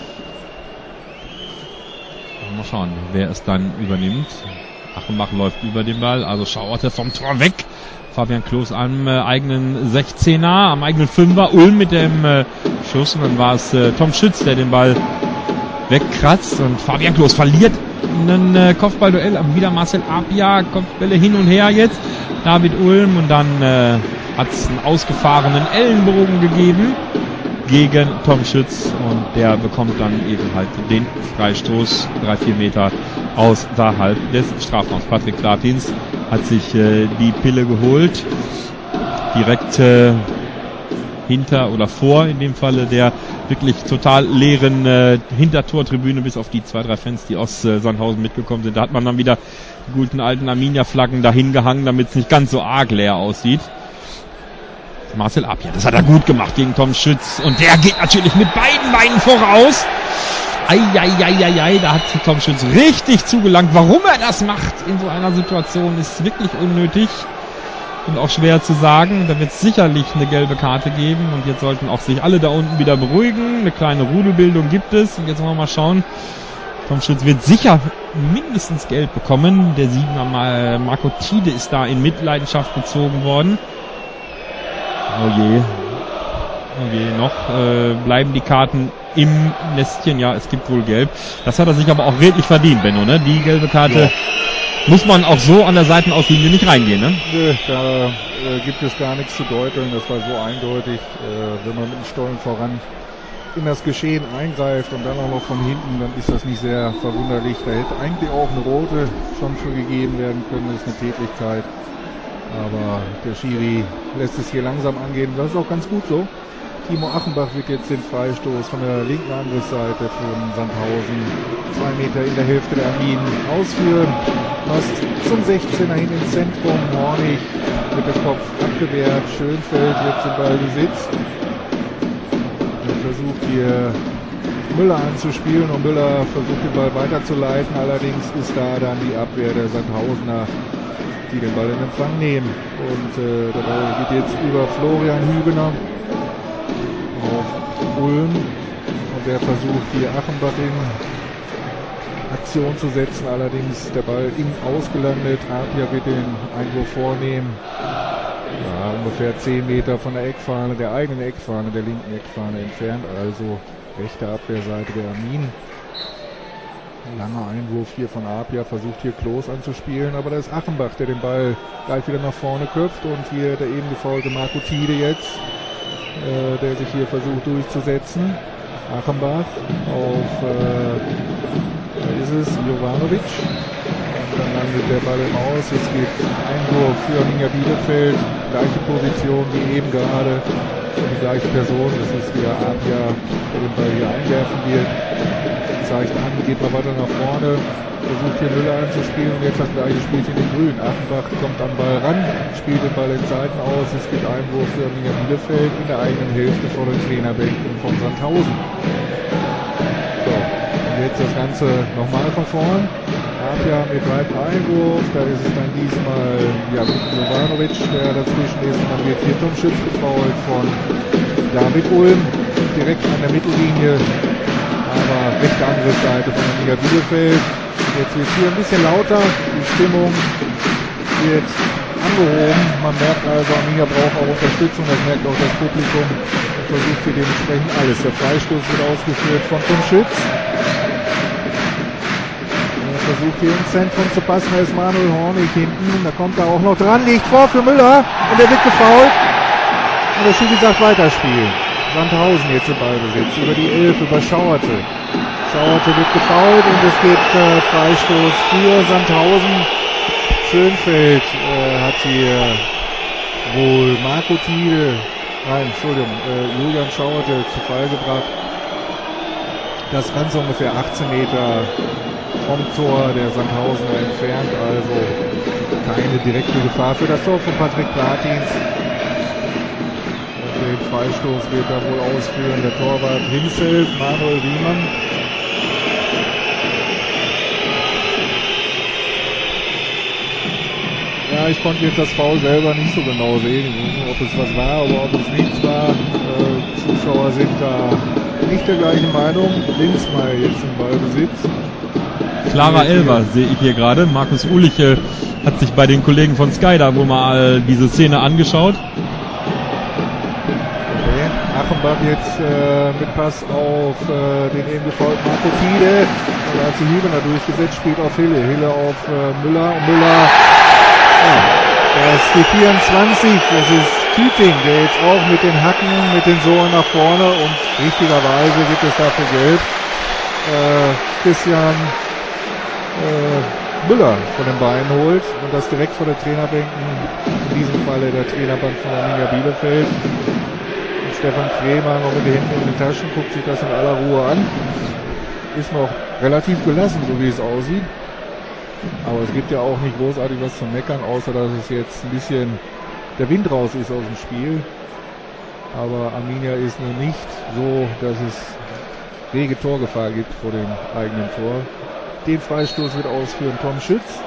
Mal schauen, wer es dann übernimmt. Achenbach läuft über den Ball, also Schauerte vom Tor weg. Fabian Klos am äh, eigenen sechzehner, am eigenen Fünfer, Ulm mit dem äh, Schuss und dann war es äh, Tom Schütz, der den Ball wegkratzt und Fabian Klos verliert ein äh, Kopfballduell, aber wieder Marcel Apia, Kopfbälle hin und her jetzt, David Ulm und dann äh, hat es einen ausgefahrenen Ellenbogen gegeben gegen Tom Schütz und der bekommt dann eben halt den Freistoß, drei, vier Meter außerhalb des Strafraums. Patrick Platins hat sich äh, die Pille geholt, direkt äh, hinter oder vor, in dem Falle der wirklich total leeren äh, Hintertortribüne, bis auf die zwei, drei Fans, die aus äh, Sandhausen mitgekommen sind. Da hat man dann wieder die guten alten Arminia-Flaggen dahin gehangen, damit es nicht ganz so arg leer aussieht. Marcel Apia, das hat er gut gemacht gegen Tom Schütz und der geht natürlich mit beiden Beinen voraus. Eieieiei, da hat Tom Schütz richtig zugelangt. Warum er das macht in so einer Situation, ist wirklich unnötig und auch schwer zu sagen. Da wird es sicherlich eine gelbe Karte geben und jetzt sollten auch sich alle da unten wieder beruhigen. Eine kleine Rudelbildung gibt es und jetzt wollen wir mal schauen. Tom Schütz wird sicher mindestens gelb bekommen. Der Siebener mal Marco Tiede ist da in Mitleidenschaft gezogen worden. Oh je. Oh je, noch äh, bleiben die Karten im Nestchen. Ja, es gibt wohl gelb. Das hat er sich aber auch redlich verdient, Benno, ne? Die gelbe Karte ja. Muss man auch so an der Seitenauslinie nicht reingehen, ne? Nö, da äh, gibt es gar nichts zu deuteln. Das war so eindeutig. Äh, wenn man mit dem Stollen voran in das Geschehen eingreift und dann auch noch von hinten, dann ist das nicht sehr verwunderlich. Da hätte eigentlich auch eine rote schon für gegeben werden können. Das ist eine Tätlichkeit. Aber der Schiri lässt es hier langsam angehen. Das ist auch ganz gut so. Timo Achenbach wird jetzt den Freistoß von der linken Angriffsseite von Sandhausen zwei Meter in der Hälfte der Arminen ausführen. Fast zum sechzehner hin ins Zentrum. Hornig mit dem Kopf abgewehrt. Schönfeld wird zum Ball besitzt. Er versucht hier Müller anzuspielen und Müller versucht den Ball weiterzuleiten. Allerdings ist da dann die Abwehr der Sandhausener, die den Ball in Empfang nehmen. Und äh, der Ball geht jetzt über Florian Hübener auf Ulm. Und der versucht hier Achenbach in Aktion zu setzen. Allerdings der Ball im Ausgelandet. Apia wird den Einwurf vornehmen. Ja, ungefähr zehn Meter von der Eckfahne, der eigenen Eckfahne, der linken Eckfahne entfernt. Also rechte Abwehrseite der Armin. Langer Einwurf hier von Apia, versucht hier Klos anzuspielen, aber da ist Achenbach, der den Ball gleich wieder nach vorne köpft und hier der eben gefaulte Marco Tiede jetzt, äh, der sich hier versucht durchzusetzen. Achenbach auf, äh, da ist es, Jovanovic. Und dann landet der Ball im Aus, jetzt geht Einwurf für Arminia Bielefeld, gleiche Position wie eben gerade, die gleiche Person, das ist wieder Apia, der den Ball hier einwerfen wird. Zeigt an, geht mal weiter nach vorne, versucht hier Müller anzuspielen und jetzt das gleiche Spielchen in Grün. Achenbach kommt am Ball ran, spielt den Ball in Seiten aus, es gibt Einwurf für Arminia Bielefeld in der eigenen Hälfte vor den Trainerbänken von Sandhausen. So, und jetzt das Ganze nochmal von vorn. Apia mit weiten Einwurf, da ist es dann diesmal ja, Jovanovic, der dazwischen ist, und dann wird hier Tom Schütz gefoult von David Ulm, direkt an der Mittellinie. Aber rechte Angriffsseite von Arminia Bielefeld. Jetzt wird es hier ein bisschen lauter. Die Stimmung wird angehoben. Man merkt also, Arminia braucht auch Unterstützung. Das merkt auch das Publikum. Und versucht hier dementsprechend alles. Der Freistoß wird ausgeführt von Tom Schütz. Er versucht hier ins Zentrum zu passen. Da ist Manuel Hornig hinten. Da kommt er auch noch dran. Liegt vor für Müller. Und er wird gefoult. Und der Schiri sagt weiterspielen. Sandhausen jetzt im Ballbesitz, über die Elf, über Schauerte. Schauerte wird gefoult und es gibt äh, Freistoß für Sandhausen. Schönfeld äh, hat hier wohl Marco Tiede, nein, Entschuldigung, äh, Julian Schauerte zu Fall gebracht. Das Ganze ungefähr achtzehn Meter vom Tor der Sandhausener entfernt, also keine direkte Gefahr für das Tor von Patrick Platins. Den Freistoß wird er wohl ausführen. Der Torwart Hinzelt, Manuel Riemann. Ja, ich konnte jetzt das Foul selber nicht so genau sehen, ob es was war oder ob es nichts war. Äh, Zuschauer sind da nicht der gleichen Meinung. Linksmeier jetzt im Ballbesitz. Klarer Elfer sehe ich hier gerade. Markus Uhliche hat sich bei den Kollegen von Sky da wohl mal diese Szene angeschaut. Achenbach jetzt äh, mit Pass auf äh, den eben gefoulten Marco Tiede. Da hat sich Hübener durchgesetzt, spielt auf Hille. Hille auf äh, Müller. Und Müller, ja, das jetzt die vierundzwanzig, das ist Tüting, der jetzt auch mit den Hacken, mit den Sohlen nach vorne und richtigerweise gibt es dafür Gelb. Äh, Christian äh, Müller von den Beinen holt und das direkt vor der Trainerbänken, in diesem Falle der Trainerbank von Arminia Bielefeld. Und Stefan Krämer noch mit den Händen in den Taschen, guckt sich das in aller Ruhe an. Ist noch relativ gelassen, so wie es aussieht. Aber es gibt ja auch nicht großartig was zu meckern, außer dass es jetzt ein bisschen der Wind raus ist aus dem Spiel. Aber Arminia ist nur nicht so, dass es rege Torgefahr gibt vor dem eigenen Tor. Den Freistoß wird ausführen Tom Schütz.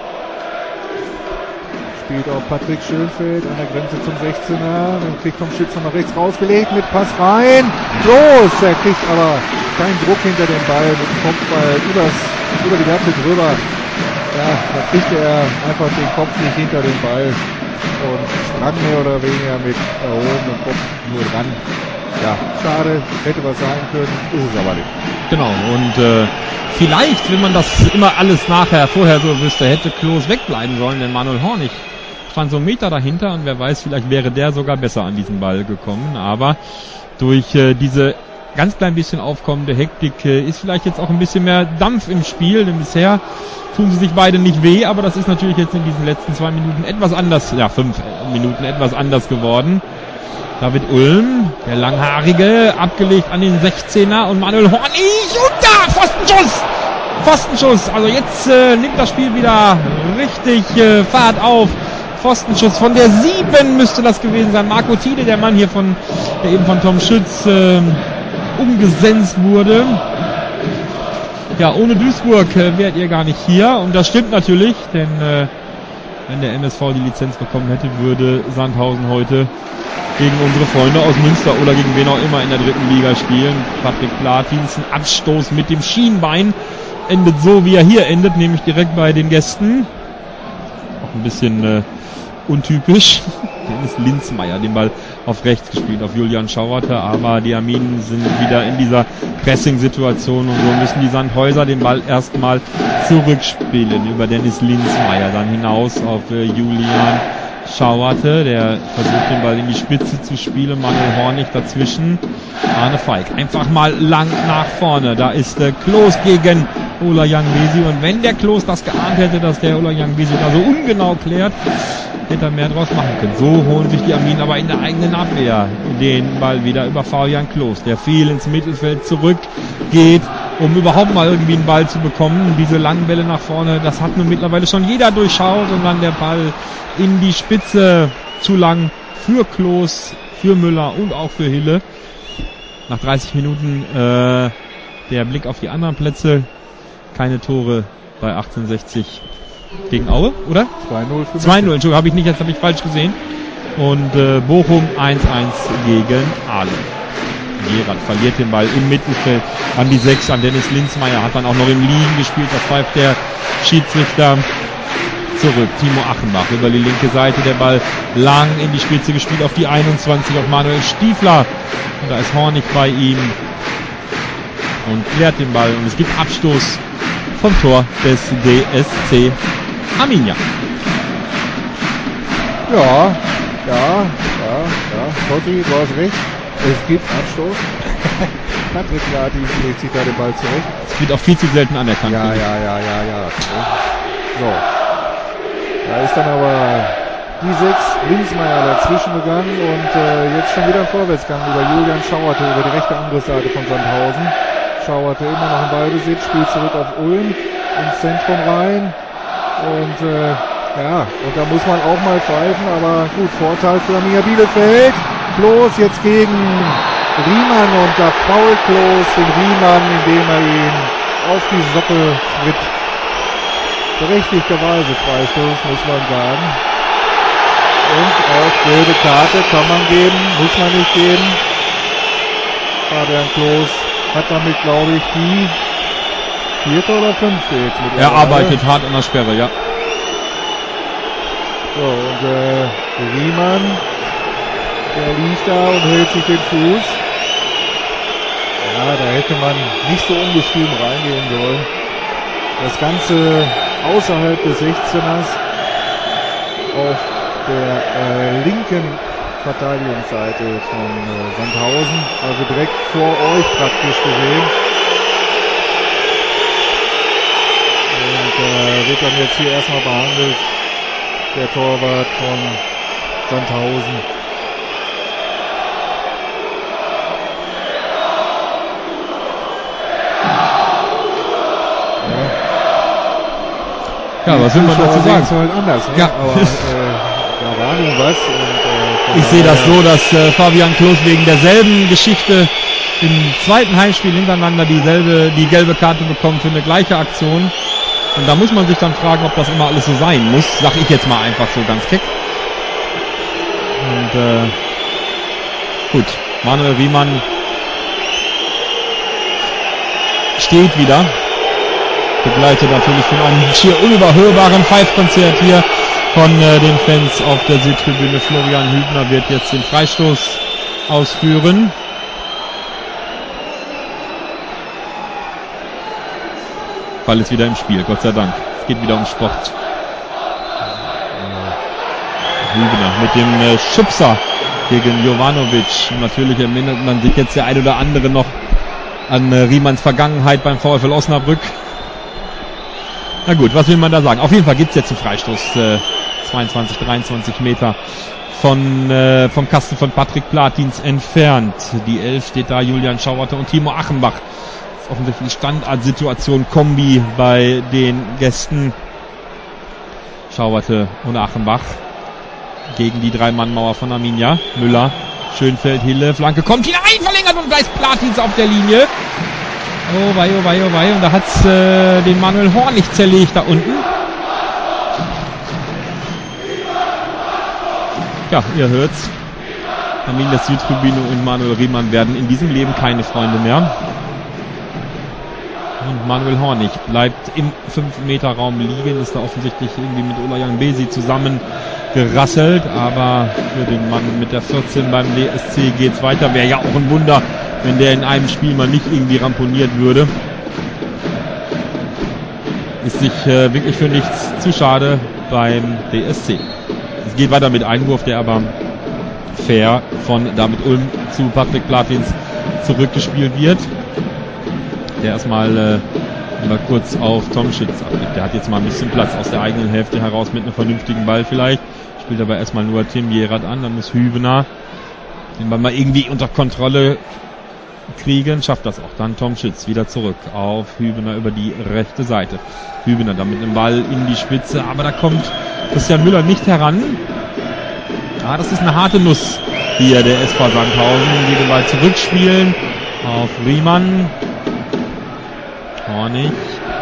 Spielt auch Patrick Schönfeld an der Grenze zum sechzehner. Dann kriegt Tom Schütz noch nach rechts rausgelegt mit Pass rein. Los! Er kriegt aber keinen Druck hinter den Ball mit dem Kopfball übers, über die Latte drüber. Ja, da kriegt er einfach den Kopf nicht hinter den Ball und sprang mehr oder weniger mit erhobenem Kopf nur dran. Ja, schade, hätte was sein können, ist es aber nicht. Genau, und äh, vielleicht, wenn man das immer alles nachher, vorher so wüsste, hätte Klos wegbleiben sollen, denn Manuel Hornig stand so einen Meter dahinter und wer weiß, vielleicht wäre der sogar besser an diesen Ball gekommen, aber durch äh, diese ganz klein bisschen aufkommende Hektik äh, ist vielleicht jetzt auch ein bisschen mehr Dampf im Spiel, denn bisher tun sie sich beide nicht weh, aber das ist natürlich jetzt in diesen letzten zwei Minuten etwas anders, ja fünf Minuten etwas anders geworden. David Ulm, der Langhaarige, abgelegt an den sechzehner und Manuel Hornig und da, Pfostenschuss! Pfostenschuss, also jetzt äh, nimmt das Spiel wieder richtig äh, Fahrt auf. Pfostenschuss von der sieben müsste das gewesen sein. Marco Thiele, der Mann hier von, der eben von Tom Schütz äh, umgesenzt wurde. Ja, ohne Duisburg äh, wärt ihr gar nicht hier und das stimmt natürlich, denn äh, wenn der M S V die Lizenz bekommen hätte, würde Sandhausen heute gegen unsere Freunde aus Münster oder gegen wen auch immer in der dritten Liga spielen. Patrick Platins, ein Abstoß mit dem Schienbein, endet so, wie er hier endet, nämlich direkt bei den Gästen. Auch ein bisschen äh, untypisch. Dennis Linzmeier den Ball auf rechts gespielt, auf Julian Schauerte, aber die Arminen sind wieder in dieser Pressing-Situation und so müssen die Sandhäuser den Ball erstmal zurückspielen über Dennis Linzmeier, dann hinaus auf äh, Julian Schauerte, der versucht den Ball in die Spitze zu spielen, Manuel Hornig dazwischen, Arne Feig, einfach mal lang nach vorne, da ist äh, Klos gegen Ola Youngbesi und wenn der Klos das geahnt hätte, dass der Ola Youngbesi da so ungenau klärt, hätte er mehr draus machen können. So holen sich die Arminen aber in der eigenen Abwehr den Ball wieder über Fabian Klos, der viel ins Mittelfeld zurückgeht, um überhaupt mal irgendwie einen Ball zu bekommen. Diese langen Bälle nach vorne, das hat nun mittlerweile schon jeder durchschaut und dann der Ball in die Spitze zu lang für Klos, für Müller und auch für Hille. Nach dreißig Minuten äh, der Blick auf die anderen Plätze. Keine Tore bei achtzehnhundertsechzig gegen Aue, oder? zwei null. zwei null, Entschuldigung, habe ich nicht, jetzt habe ich falsch gesehen. Und äh, Bochum eins eins gegen Aale. Gerard verliert den Ball im Mittelfeld an die sechs, an Dennis Linzmeier, hat dann auch noch im Liegen gespielt, da pfeift der Schiedsrichter zurück. Timo Achenbach über die linke Seite, der Ball lang in die Spitze gespielt auf die einundzwanzig, auf Manuel Stiefler. Und da ist Hornig bei ihm und klärt den Ball und es gibt Abstoß vom Tor des D S C Arminia. Ja, ja, ja, ja. Totti, du hast recht. Es gibt Abstoß. Patrick Platin legt sich da den Ball zurecht. Es wird auch viel zu selten anerkannt. Ja, ja, ja, ja, ja. So. Da ist dann aber die sechs Linzmeier dazwischen gegangen und äh, jetzt schon wieder Vorwärtsgang über Julian Schauerte über die rechte Angriffsseite von Sandhausen. Schauerte immer noch im Ballbesitz, spielt zurück auf Ulm ins Zentrum rein und äh, ja, und da muss man auch mal pfeifen, aber gut, Vorteil für Arminia Bielefeld. Klos jetzt gegen Riemann und da fault Klos den Riemann, indem er ihn auf die Socke tritt. Berechtigterweise Freistoß, muss man sagen. Und auch gelbe Karte kann man geben, muss man nicht geben. Fabian Klos hat damit, glaube ich, die vierte oder fünfte jetzt mit. Er arbeitet hart an der Sperre, ja. So, und äh, Riemann, der liegt da und hält sich den Fuß. Ja, da hätte man nicht so ungestüm reingehen sollen. Das Ganze außerhalb des sechzehners auf der äh, linken Verteidigungsseite von äh, Sandhausen, also direkt vor euch praktisch gesehen. Und äh, wird dann jetzt hier erstmal behandelt, der Torwart von Sandhausen. Ja, was will man dazu sagen? Halt anders, ne? Ja. Aber äh, da war nun was. Und, äh, ich sehe das so, dass äh, Fabian Klos wegen derselben Geschichte im zweiten Heimspiel hintereinander dieselbe, die gelbe Karte bekommt für eine gleiche Aktion. Und da muss man sich dann fragen, ob das immer alles so sein muss. Sag ich jetzt mal einfach so ganz keck. Und äh, gut, Manuel Riemann steht wieder. Begleitet natürlich von einem schier unüberhörbaren Pfeifkonzert hier von äh, den Fans auf der Südtribüne. Florian Hübner wird jetzt den Freistoß ausführen. Ball ist wieder im Spiel, Gott sei Dank. Es geht wieder um Sport. Hübner mit dem äh, Schubser gegen Jovanovic. Natürlich erinnert man sich jetzt der ein oder andere noch an äh, Riemanns Vergangenheit beim VfL Osnabrück. Na gut, was will man da sagen? Auf jeden Fall gibt es jetzt einen Freistoß. Äh, zweiundzwanzig, dreiundzwanzig Meter von, äh, vom Kasten von Patrick Platins entfernt. Die Elf steht da, Julian Schauerte und Timo Achenbach. Das ist offensichtlich Standardsituation, Kombi bei den Gästen. Schauerte und Achenbach gegen die Drei-Mann-Mauer von Arminia. Müller, Schönfeld, Hille, Flanke kommt hinein, verlängert und gleich Platins auf der Linie. Oh wei, oh wei, oh wei. Und da hat's äh, den Manuel Hornig zerlegt da unten. Ja, ihr hört's. Arminia Südtribüne und Manuel Riemann werden in diesem Leben keine Freunde mehr. Und Manuel Hornig bleibt im fünf Meter Raum liegen, ist da offensichtlich irgendwie mit Olayan Besi zusammen gerasselt, aber für den Mann mit der vierzehn beim D S C geht's weiter. Wäre ja auch ein Wunder, wenn der in einem Spiel mal nicht irgendwie ramponiert würde. Ist sich äh, wirklich für nichts zu schade beim D S C. Es geht weiter mit Einwurf, der aber fair von David Ulm zu Patrick Platins zurückgespielt wird. Der erstmal äh, mal kurz auf Tom Schütz ablegt. Der hat jetzt mal ein bisschen Platz aus der eigenen Hälfte heraus mit einem vernünftigen Ball vielleicht. Spielt aber erstmal nur Tim Jerat an, dann muss Hübner den Ball mal irgendwie unter Kontrolle kriegen, schafft das auch. Dann Tom Schütz wieder zurück auf Hübner über die rechte Seite. Hübner dann mit dem Ball in die Spitze, aber da kommt Christian Müller nicht heran. Ah, das ist eine harte Nuss hier, der S V Sandhausen, die den Ball zurückspielen auf Riemann. Hornig.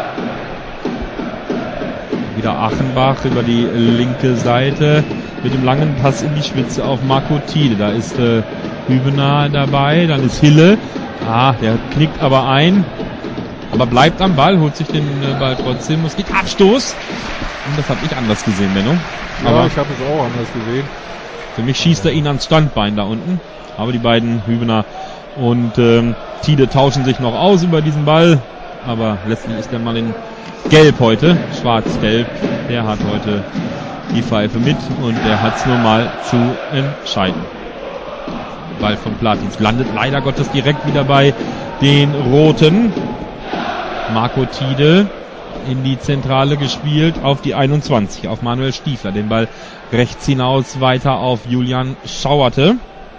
Wieder Achenbach über die linke Seite mit dem langen Pass in die Spitze auf Marco Thiele. Da ist äh, Hübner dabei, dann ist Hille. Ah, der knickt aber ein, aber bleibt am Ball, holt sich den äh, Ball trotzdem. Es gibt Abstoß. Und das habe ich anders gesehen, Benno. Ja, aber ich habe es auch anders gesehen. Für mich schießt er ihn ans Standbein da unten. Aber die beiden, Hübner und ähm, Thiele, tauschen sich noch aus über diesen Ball. Aber letztlich ist der Mann in Gelb heute, schwarz-gelb. Der hat heute die Pfeife mit und der hat es nur mal zu entscheiden. Ball von Platins landet leider Gottes direkt wieder bei den Roten. Marco Thiele in die Zentrale gespielt auf die einundzwanzig, auf Manuel Stiefler. Den Ball rechts hinaus weiter auf Julian Schauerte.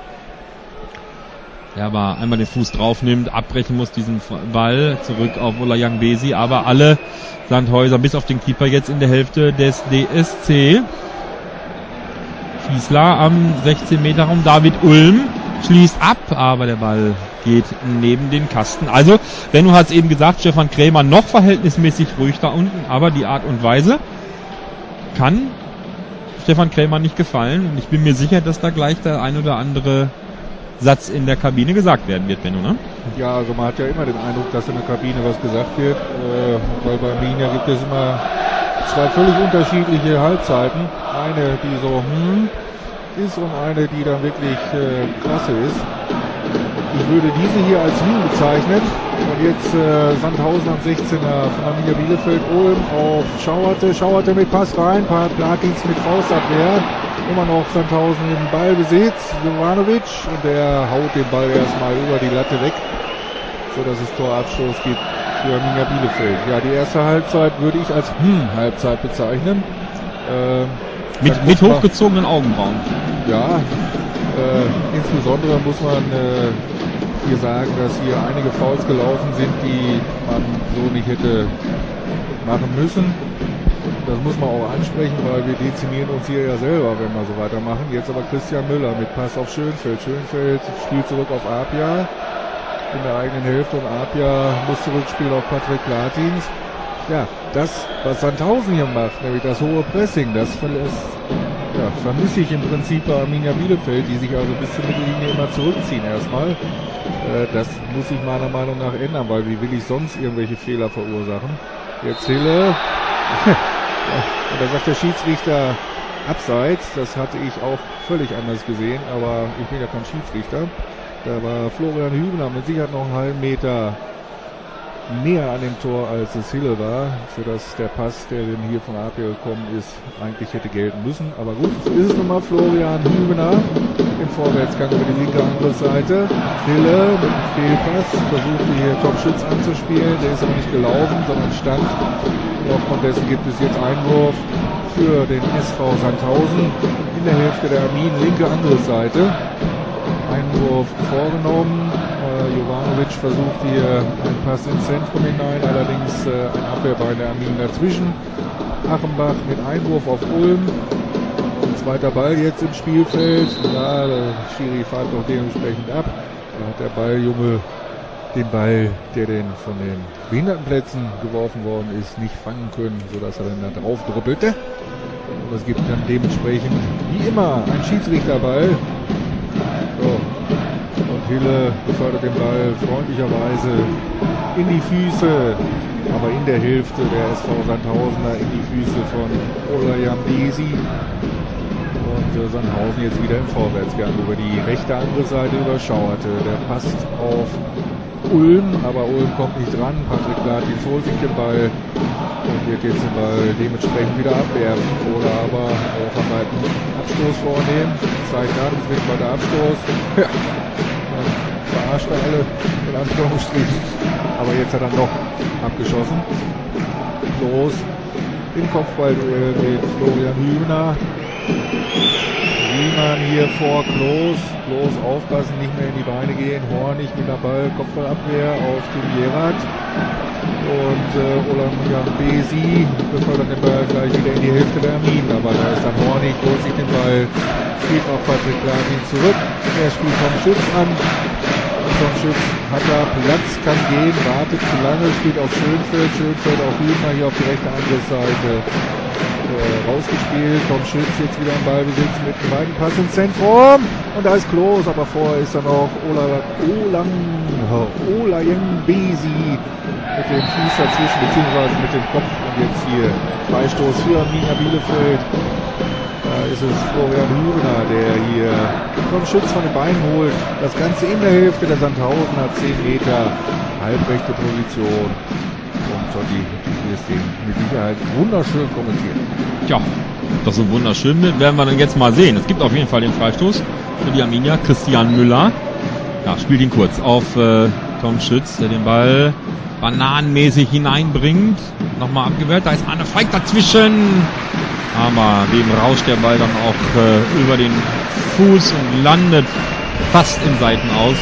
Der aber einmal den Fuß drauf nimmt, abbrechen muss diesen Ball zurück auf Olayan Besi, aber alle Sandhäuser bis auf den Keeper jetzt in der Hälfte des D S C. Schießler am sechzehn Meter Raum, David Ulm schließt ab, aber der Ball geht neben den Kasten. Also, Benno hat es eben gesagt, Stefan Krämer noch verhältnismäßig ruhig da unten, aber die Art und Weise kann Stefan Krämer nicht gefallen und ich bin mir sicher, dass da gleich der ein oder andere Satz in der Kabine gesagt werden wird, Benno, ne? Ja, also man hat ja immer den Eindruck, dass in der Kabine was gesagt wird, äh, weil bei Arminia gibt es immer zwei völlig unterschiedliche Halbzeiten. Eine, die so hm ist und eine, die dann wirklich äh, klasse ist. Ich würde diese hier als hm bezeichnen. Und jetzt äh, Sandhausen am sechzehner von Arminia Bielefeld, Ulm auf Schauerte, Schauerte mit Pass rein, Platins mit Faustabwehr. Immer noch Sandhausen im Ballbesitz. Jovanovic und der haut den Ball erstmal über die Latte weg, so dass es Torabstoß gibt für Arminia Bielefeld. Ja, die erste Halbzeit würde ich als hm Halbzeit bezeichnen. Äh, mit mit hochgezogenen Augenbrauen. Ja, äh, insbesondere muss man äh, hier sagen, dass hier einige Fouls gelaufen sind, die man so nicht hätte machen müssen. Das muss man auch ansprechen, weil wir dezimieren uns hier ja selber, wenn wir so weitermachen. Jetzt aber Christian Müller mit Pass auf Schönfeld. Schönfeld spielt zurück auf Apia in der eigenen Hälfte und Apia muss zurückspielen auf Patrick Platins. Ja, das, was Sandhausen hier macht, nämlich das hohe Pressing, das verlässt, ja, vermisse ich im Prinzip bei Arminia Bielefeld, die sich also bis zur Mittellinie immer zurückziehen erstmal. Äh, das muss sich meiner Meinung nach ändern, weil wie will ich sonst irgendwelche Fehler verursachen? Jetzt Hille. Und da sagt der Schiedsrichter abseits, das hatte ich auch völlig anders gesehen, aber ich bin ja kein Schiedsrichter. Da war Florian Hübner mit Sicherheit noch einen halben Meter näher an dem Tor, als es Hille war, sodass der Pass, der denn hier von A P gekommen ist, eigentlich hätte gelten müssen. Aber gut, so ist es nun mal. Florian Hübner im Vorwärtsgang über die linke Angriffsseite. Hille mit dem Fehlpass versuchte hier Top-Schütz anzuspielen, der ist aber nicht gelaufen, sondern stand. Und aufgrund dessen gibt es jetzt Einwurf für den S V Sandhausen in der Hälfte der Armin, linke Angriffsseite. Einwurf vorgenommen. Äh, Jovanovic versucht hier einen Pass ins Zentrum hinein, allerdings äh, ein Abwehrbein der Armin dazwischen. Achenbach mit Einwurf auf Ulm. Ein zweiter Ball jetzt im Spielfeld. Ja, der Schiri fährt doch dementsprechend ab. Da hat der Balljunge den Ball, der denn von den Behindertenplätzen geworfen worden ist, nicht fangen können, sodass er dann da drauf druppelte. Und es gibt dann dementsprechend, wie immer, ein Schiedsrichterball. So. Und Hille befördert den Ball freundlicherweise in die Füße, aber in der Hälfte der S V Sandhausener in die Füße von Olayan Besi. Und äh, Sandhausen jetzt wieder im Vorwärtsgang über die rechte Angriffsseite überschauerte. Der passt auf Ulm, aber Ulm kommt nicht dran. Patrick Platins holt sich den Ball und wird jetzt den Ball dementsprechend wieder abwerfen oder aber auch am weiten Abstoß vornehmen. Zeigt an, es wird bei der Abstoß. Ja, dann verarscht er alle in Anführungsstrichen. Aber jetzt hat er noch abgeschossen. Los im Kopfballduell mit Florian Hübner. Riemann hier vor Klos. Klos aufpassen, nicht mehr in die Beine gehen. Hornig mit der Ball, Kopfballabwehr auf den Gerard. Und äh, Olayan Besi befördert den Ball gleich wieder in die Hälfte der Armin. Aber da ist dann Hornig, holt sich den Ball, spielt auf Patrick Platin zurück. Er spielt Tom Schütz an. Und Tom Schütz hat da Platz, kann gehen, wartet zu lange, spielt auf Schönfeld. Schönfeld auf Hübner hier auf die rechte Angriffsseite. Rausgespielt, Tom Schütz jetzt wieder im Ballbesitz mit dem weiten Pass ins Zentrum und da ist Klos, aber vorher ist dann noch Olayan Besi mit dem Fuß dazwischen, beziehungsweise mit dem Kopf und jetzt hier Freistoß für Arminia Bielefeld. Da ist es Florian Hübner, der hier Tom Schütz von den Beinen holt. Das Ganze in der Hälfte der Sandhausener, zehn Meter, halbrechte Position. Und Totti wirst den mit Sicherheit wunderschön kommentieren. Ja, das so wunderschön wird, werden wir dann jetzt mal sehen. Es gibt auf jeden Fall den Freistoß für die Arminia. Christian Müller, ja, spielt ihn kurz auf äh, Tom Schütz, der den Ball bananenmäßig hineinbringt. Nochmal abgewehrt, da ist Arne Feig dazwischen. Aber dem rauscht der Ball dann auch äh, über den Fuß und landet fast im Seitenaus.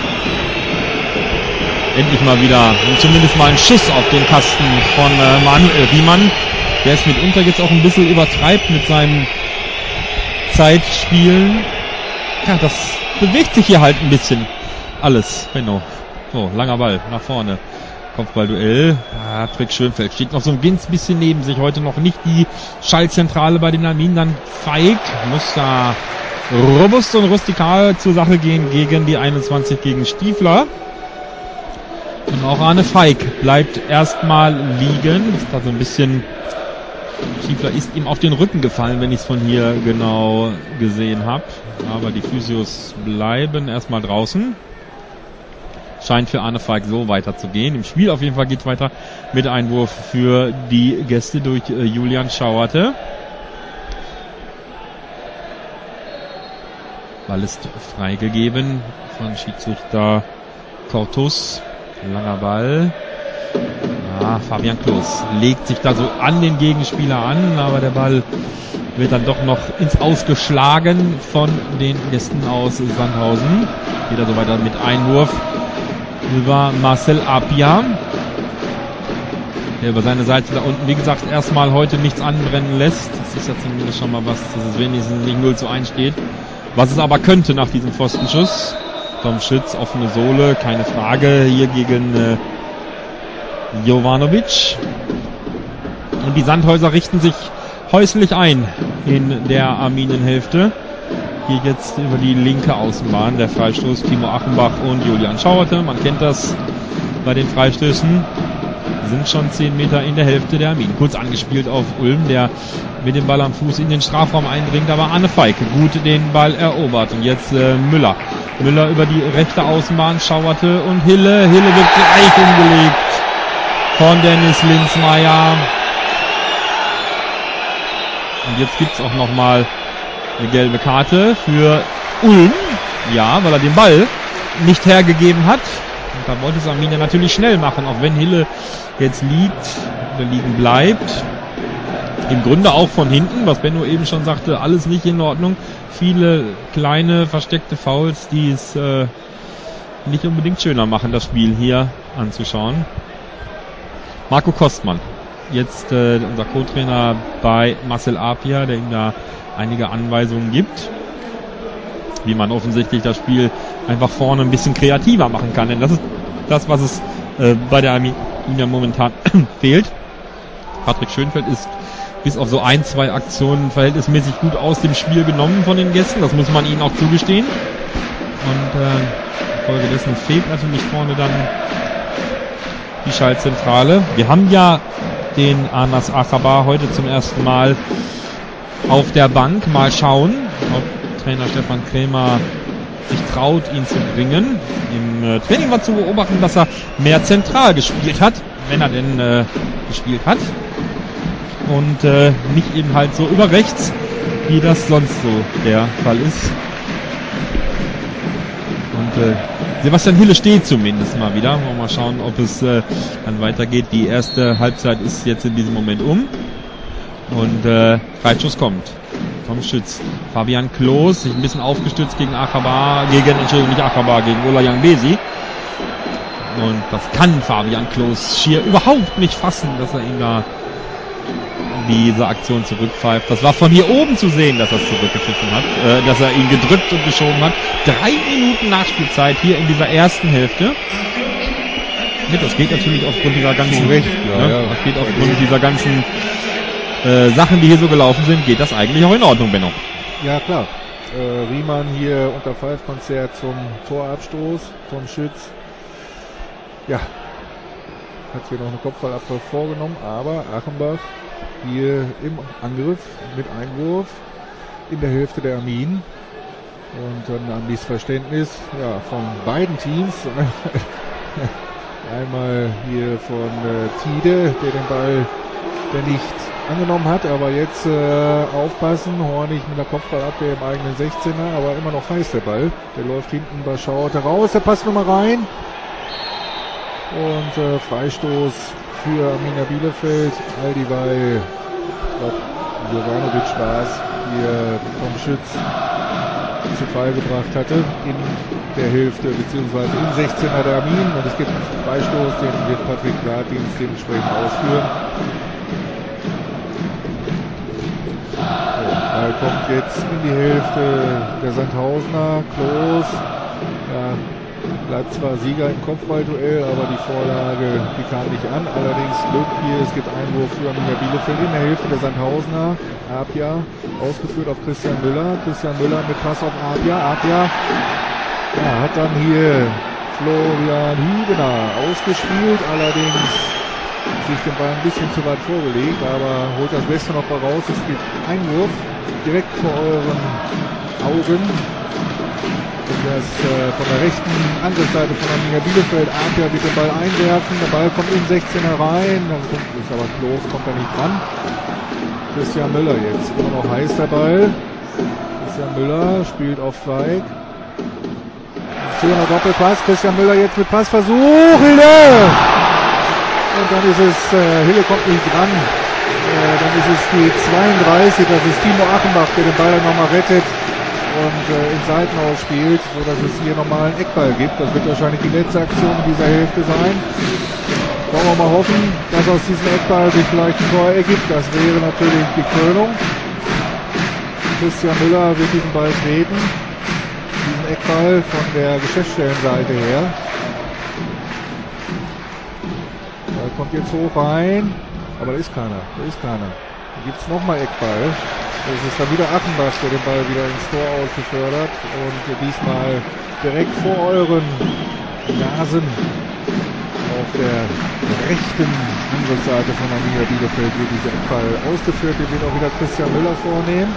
Endlich mal wieder zumindest mal ein Schuss auf den Kasten von äh, Mann, äh, Riemann, der es mitunter jetzt auch ein bisschen übertreibt mit seinem Zeitspielen. Ja, das bewegt sich hier halt ein bisschen alles. Benno. So, langer Ball nach vorne. Kopfballduell. Patrick Schönfeld steht noch so ein ganz bisschen neben sich. Heute noch nicht die Schallzentrale bei den Arminen. Dann Feig muss da robust und rustikal zur Sache gehen gegen die einundzwanzig gegen Stiefler. Und auch Arne Feig bleibt erstmal liegen. Ist da so ein bisschen, Stiefler ist ihm auf den Rücken gefallen, wenn ich es von hier genau gesehen habe. Aber die Physios bleiben erstmal draußen. Scheint für Arne Feig so weiterzugehen. Im Spiel auf jeden Fall geht es weiter mit Einwurf für die Gäste durch äh, Julian Schauerte. Ball ist freigegeben von Schiedsrichter Cortus. Langer Ball. Ja, Fabian Klos legt sich da so an den Gegenspieler an, aber der Ball wird dann doch noch ins Ausgeschlagen von den Gästen aus Sandhausen. Geht also weiter mit Einwurf über Marcel Apia, der über seine Seite da unten, wie gesagt, erstmal heute nichts anbrennen lässt. Das ist ja zumindest schon mal was, dass es wenigstens nicht null zu eins steht. Was es aber könnte nach diesem Pfostenschuss. Tom Schütz, offene Sohle, keine Frage, hier gegen äh, Jovanovic. Und die Sandhäuser richten sich häuslich ein in der Arminenhälfte. Hier jetzt über die linke Außenbahn der Freistoß Timo Achenbach und Julian Schauerte. Man kennt das bei den Freistößen. Sind schon zehn Meter in der Hälfte der Arminen. Kurz angespielt auf Ulm, der mit dem Ball am Fuß in den Strafraum eindringt, aber Arne Feike gut den Ball erobert. Und jetzt äh, Müller. Müller über die rechte Außenbahn, Schauerte und Hille. Hille wird gleich umgelegt von Dennis Linsmeier. Und jetzt gibt's auch nochmal eine gelbe Karte für Ulm. Ja, weil er den Ball nicht hergegeben hat. Und da wollte es Arminia natürlich schnell machen, auch wenn Hille jetzt liegt oder liegen bleibt. Im Grunde auch von hinten, was Benno eben schon sagte, alles nicht in Ordnung. Viele kleine versteckte Fouls, die es äh, nicht unbedingt schöner machen, das Spiel hier anzuschauen. Marco Kostmann, jetzt äh, unser Co-Trainer bei Marcel Apia, der ihm da einige Anweisungen gibt, wie man offensichtlich das Spiel einfach vorne ein bisschen kreativer machen kann. Denn das ist das, was es äh, bei der Arminia momentan fehlt. Patrick Schönfeld ist bis auf so ein, zwei Aktionen verhältnismäßig gut aus dem Spiel genommen von den Gästen. Das muss man ihnen auch zugestehen. Und äh, infolgedessen fehlt natürlich vorne dann die Schaltzentrale. Wir haben ja den Anas Achabar heute zum ersten Mal auf der Bank. Mal schauen, ob Trainer Stefan Krämer sich traut, ihn zu bringen. Im äh, Training war zu beobachten, dass er mehr zentral gespielt hat, wenn er denn äh, gespielt hat. Und äh, nicht eben halt so über rechts, wie das sonst so der Fall ist. Und äh, Sebastian Hille steht zumindest mal wieder. Wollen wir mal schauen, ob es äh, dann weitergeht. Die erste Halbzeit ist jetzt in diesem Moment um. Und äh, Freistoß kommt. Tom Schütz. Fabian Klos, sich ein bisschen aufgestützt gegen Achabar, gegen, Entschuldigung, nicht Achabar, gegen Ola Jangbesi. Und das kann Fabian Klos schier überhaupt nicht fassen, dass er ihn da diese Aktion zurückpfeift. Das war von hier oben zu sehen, dass er es zurückgepfiffen hat, äh, dass er ihn gedrückt und geschoben hat. Drei Minuten Nachspielzeit hier in dieser ersten Hälfte. Ja, das geht natürlich aufgrund dieser ganzen, Recht, ja, ne? ja. Das geht aufgrund dieser ganzen äh, Sachen, die hier so gelaufen sind, geht das eigentlich auch in Ordnung, Benno. Ja, klar. Äh, Riemann hier unter Pfeifkonzert zum Torabstoß. Tom Schütz. Ja. Hat hier noch eine Kopfballabwehr vorgenommen, aber Achenbach hier im Angriff mit Einwurf in der Hälfte der Arminen. Und dann ein Missverständnis ja, von beiden Teams. Einmal hier von äh, Tide, der den Ball der nicht angenommen hat, aber jetzt äh, aufpassen, Hornig mit der Kopfballabwehr im eigenen sechzehner, aber immer noch heiß der Ball. Der läuft hinten bei Schauerte raus, der passt nochmal rein. Und äh, Freistoß für Arminia Bielefeld, all dieweil, ich glaube, Jovanovic war es, hier Tom Schütz zu Fall gebracht hatte in der Hälfte beziehungsweise im sechzehner der Arminen. Und es gibt einen Freistoß, den wird Patrick Gladdienst dementsprechend ausführen. So, Ball kommt jetzt in die Hälfte der Sandhausener. Klos, ja, bleibt zwar Sieger im Kopfballduell, aber die Vorlage, die kam nicht an. Allerdings Glück hier, es gibt Einwurf für Arminia Bielefeld in der Hälfte der Sandhausener. Apia ausgeführt auf Christian Müller. Christian Müller mit Pass auf Apia. Apia ja, hat dann hier Florian Hübener ausgespielt, allerdings sich den Ball ein bisschen zu weit vorgelegt, aber holt das Beste noch mal raus. Es gibt Einwurf direkt vor euren Augen. Das äh, von der rechten Angriffsseite von Arminia Bielefeld. Apia wird den Ball einwerfen. Der Ball kommt in sechzehner rein. Dann kommt, ist aber Klos, kommt er nicht ran. Christian Müller jetzt. Immer noch heiß der Ball. Ist Christian Müller spielt auf Feig. Schöner Doppelpass. Christian Müller jetzt mit Passversuch. Hille! Und dann ist es, äh, Hille kommt nicht dran. Äh, dann ist es die zweiunddreißig. Das ist Timo Achenbach, der den Ball dann nochmal rettet und äh, in Seitenhaus spielt, sodass es hier nochmal einen Eckball gibt. Das wird wahrscheinlich die letzte Aktion in dieser Hälfte sein. Wollen wir mal hoffen, dass aus diesem Eckball sich vielleicht ein Tor ergibt. Das wäre natürlich die Krönung. Christian Müller wird diesen Ball treten. Diesen Eckball von der Geschäftsstellenseite her. Da kommt jetzt hoch rein. Aber da ist keiner. Da ist keiner. Da gibt es nochmal Eckball. Es ist dann wieder Achenbach, der den Ball wieder ins Tor ausgefördert. Und diesmal direkt vor euren Nasen auf der rechten Angriffsseite von Arminia Bielefeld wird dieser Eckball ausgeführt. Den wird auch wieder Christian Müller vornehmen.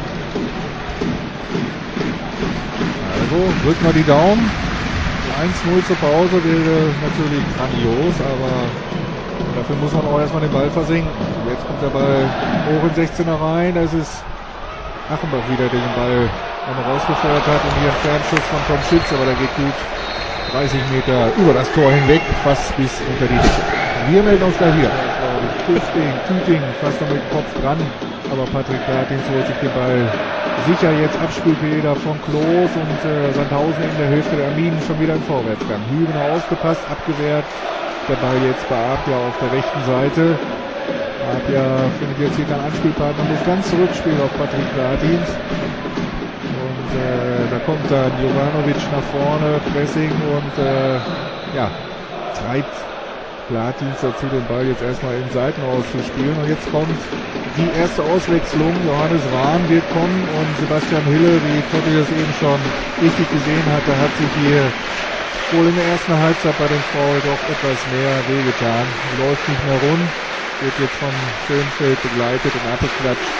Also drücken wir die Daumen. eins null zur Pause wäre natürlich grandios, aber dafür muss man auch erstmal den Ball versinken. Jetzt kommt der Ball hoch in sechzehner rein. Das ist Achenbach wieder, der den Ball einmal rausgefeuert hat. Und hier ein Fernschuss von Tom Schütz, aber der geht gut dreißig Meter über das Tor hinweg, fast bis unter die Decke. Wir melden uns gleich wieder. Tüchting, Tüchting, fast noch mit dem Kopf dran. Aber Patrick Platins holt sich den Ball sicher. Jetzt Abspielfehler von Klos und äh, Sandhausen in der Hälfte der Arminen schon wieder im Vorwärtsgang. Hübner ausgepasst, abgewehrt. Der Ball jetzt bei Apia auf der rechten Seite. Apia findet jetzt hier keinen Anspielpartner, muss ganz zurückspielen auf Patrick Platins. Und äh, da kommt dann Jovanovic nach vorne, Pressing und äh, ja, treibt Platins dazu, den Ball jetzt erstmal in Seiten auszuspielen. Und jetzt kommt die erste Auswechslung. Johannes Rahn wird kommen und Sebastian Hille, wie Totti das eben schon richtig gesehen hatte, hat sich hier wohl in der ersten Halbzeit bei den Frauen doch etwas mehr wehgetan. Läuft nicht mehr rund, wird jetzt von Schönfeld begleitet und abgeklatscht.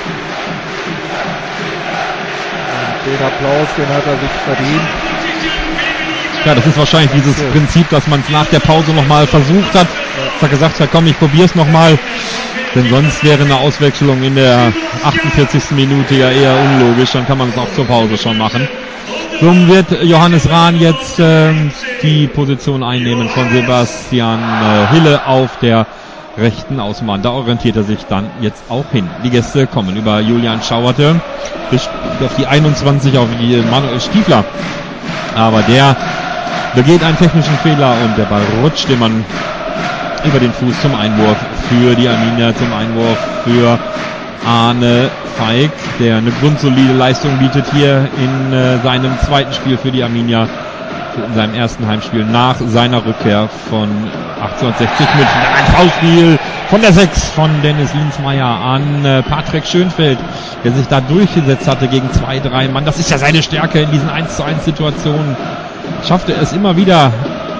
Und den Applaus, den hat er sich verdient. Ja, das ist wahrscheinlich dieses Prinzip, dass man es nach der Pause nochmal versucht hat. Dass er gesagt hat, komm, ich probier's nochmal. Denn sonst wäre eine Auswechslung in der achtundvierzigsten Minute ja eher unlogisch. Dann kann man es auch zur Pause schon machen. So wird Johannes Rahn jetzt äh, die Position einnehmen von Sebastian äh, Hille auf der rechten Außenbahn. Da orientiert er sich dann jetzt auch hin. Die Gäste kommen über Julian Schauerte bis auf die einundzwanzig, auf die Manuel Stiefler. Aber der begeht einen technischen Fehler und der Ball rutscht dem Mann über den Fuß zum Einwurf für die Arminia, zum Einwurf für Arne Feig, der eine grundsolide Leistung bietet hier in äh, seinem zweiten Spiel für die Arminia, in seinem ersten Heimspiel nach seiner Rückkehr von achtzehnhundertsechzig München. Ein Foulspiel von der sechs von Dennis Linsmeier an äh, Patrick Schönfeld, der sich da durchgesetzt hatte gegen zwei, drei Mann. Das ist ja seine Stärke in diesen eins zu eins Situationen. Schaffte es immer wieder,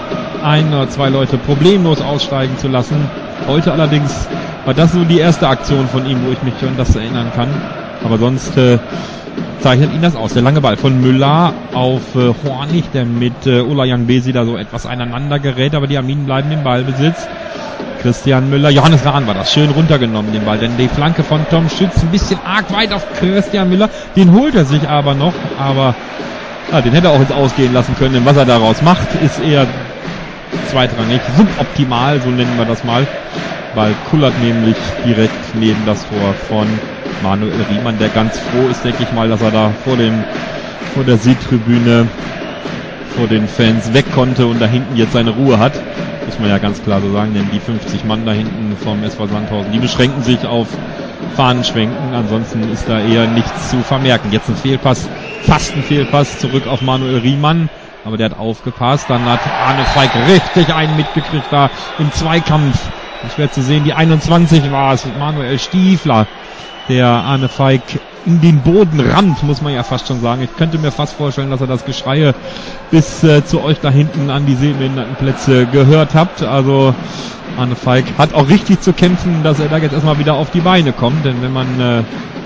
ein oder zwei Leute problemlos aussteigen zu lassen. Heute allerdings war das so die erste Aktion von ihm, wo ich mich an das erinnern kann. Aber sonst äh, zeichnet ihn das aus. Der lange Ball von Müller auf äh, Hornig, der mit äh, Ulla Jangbesi da so etwas aneinander gerät, aber die Arminen bleiben im Ballbesitz. Christian Müller, Johannes Rahn war das, schön runtergenommen, den Ball, denn die Flanke von Tom Schütz ein bisschen arg weit auf Christian Müller, den holt er sich aber noch, aber ja, den hätte er auch jetzt ausgehen lassen können, denn was er daraus macht, ist eher zweitrangig, suboptimal, so nennen wir das mal. Ball kullert nämlich direkt neben das Tor von Manuel Riemann, der ganz froh ist, denke ich mal, dass er da vor dem vor der Südtribüne vor den Fans weg konnte und da hinten jetzt seine Ruhe hat. Muss man ja ganz klar so sagen, denn die fünfzig Mann da hinten vom S V Sandhausen, die beschränken sich auf Fahnenschwenken, ansonsten ist da eher nichts zu vermerken. Jetzt ein Fehlpass, fast ein Fehlpass zurück auf Manuel Riemann, aber der hat aufgepasst, dann hat Arne Feig richtig einen mitgekriegt da im Zweikampf. Schwer zu sehen, die einundzwanzig war es, Manuel Stiefler, der Arne Feig in den Boden rammt, muss man ja fast schon sagen. Ich könnte mir fast vorstellen, dass er das Geschreie bis äh, zu euch da hinten an die Sehbehindertenplätze gehört habt. Also Arne Feig hat auch richtig zu kämpfen, dass er da jetzt erstmal wieder auf die Beine kommt, denn wenn man äh,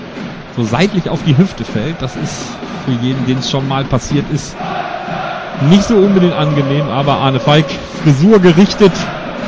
so seitlich auf die Hüfte fällt, das ist für jeden, den es schon mal passiert ist, nicht so unbedingt angenehm, aber Arne Feig, Frisur gerichtet,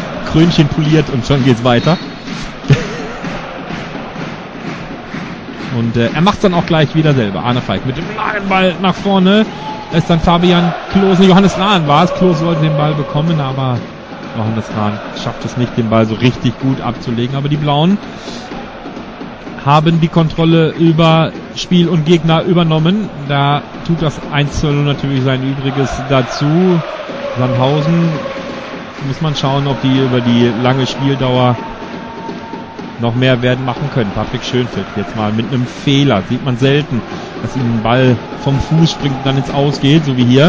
Krönchen poliert und schon geht's weiter. Und äh, er macht es dann auch gleich wieder selber. Arne Feig mit dem langen Ball nach vorne. Lässt dann Fabian Klose, Johannes Rahn war es. Klose wollte den Ball bekommen, aber Johannes Rahn schafft es nicht, den Ball so richtig gut abzulegen. Aber die Blauen haben die Kontrolle über Spiel und Gegner übernommen. Da tut das eins zu null natürlich sein Übriges dazu. Sandhausen muss man schauen, ob die über die lange Spieldauer noch mehr werden machen können. Patrick Schönfeld jetzt mal mit einem Fehler. Sieht man selten, dass ihm ein Ball vom Fuß springt und dann ins Aus geht, so wie hier.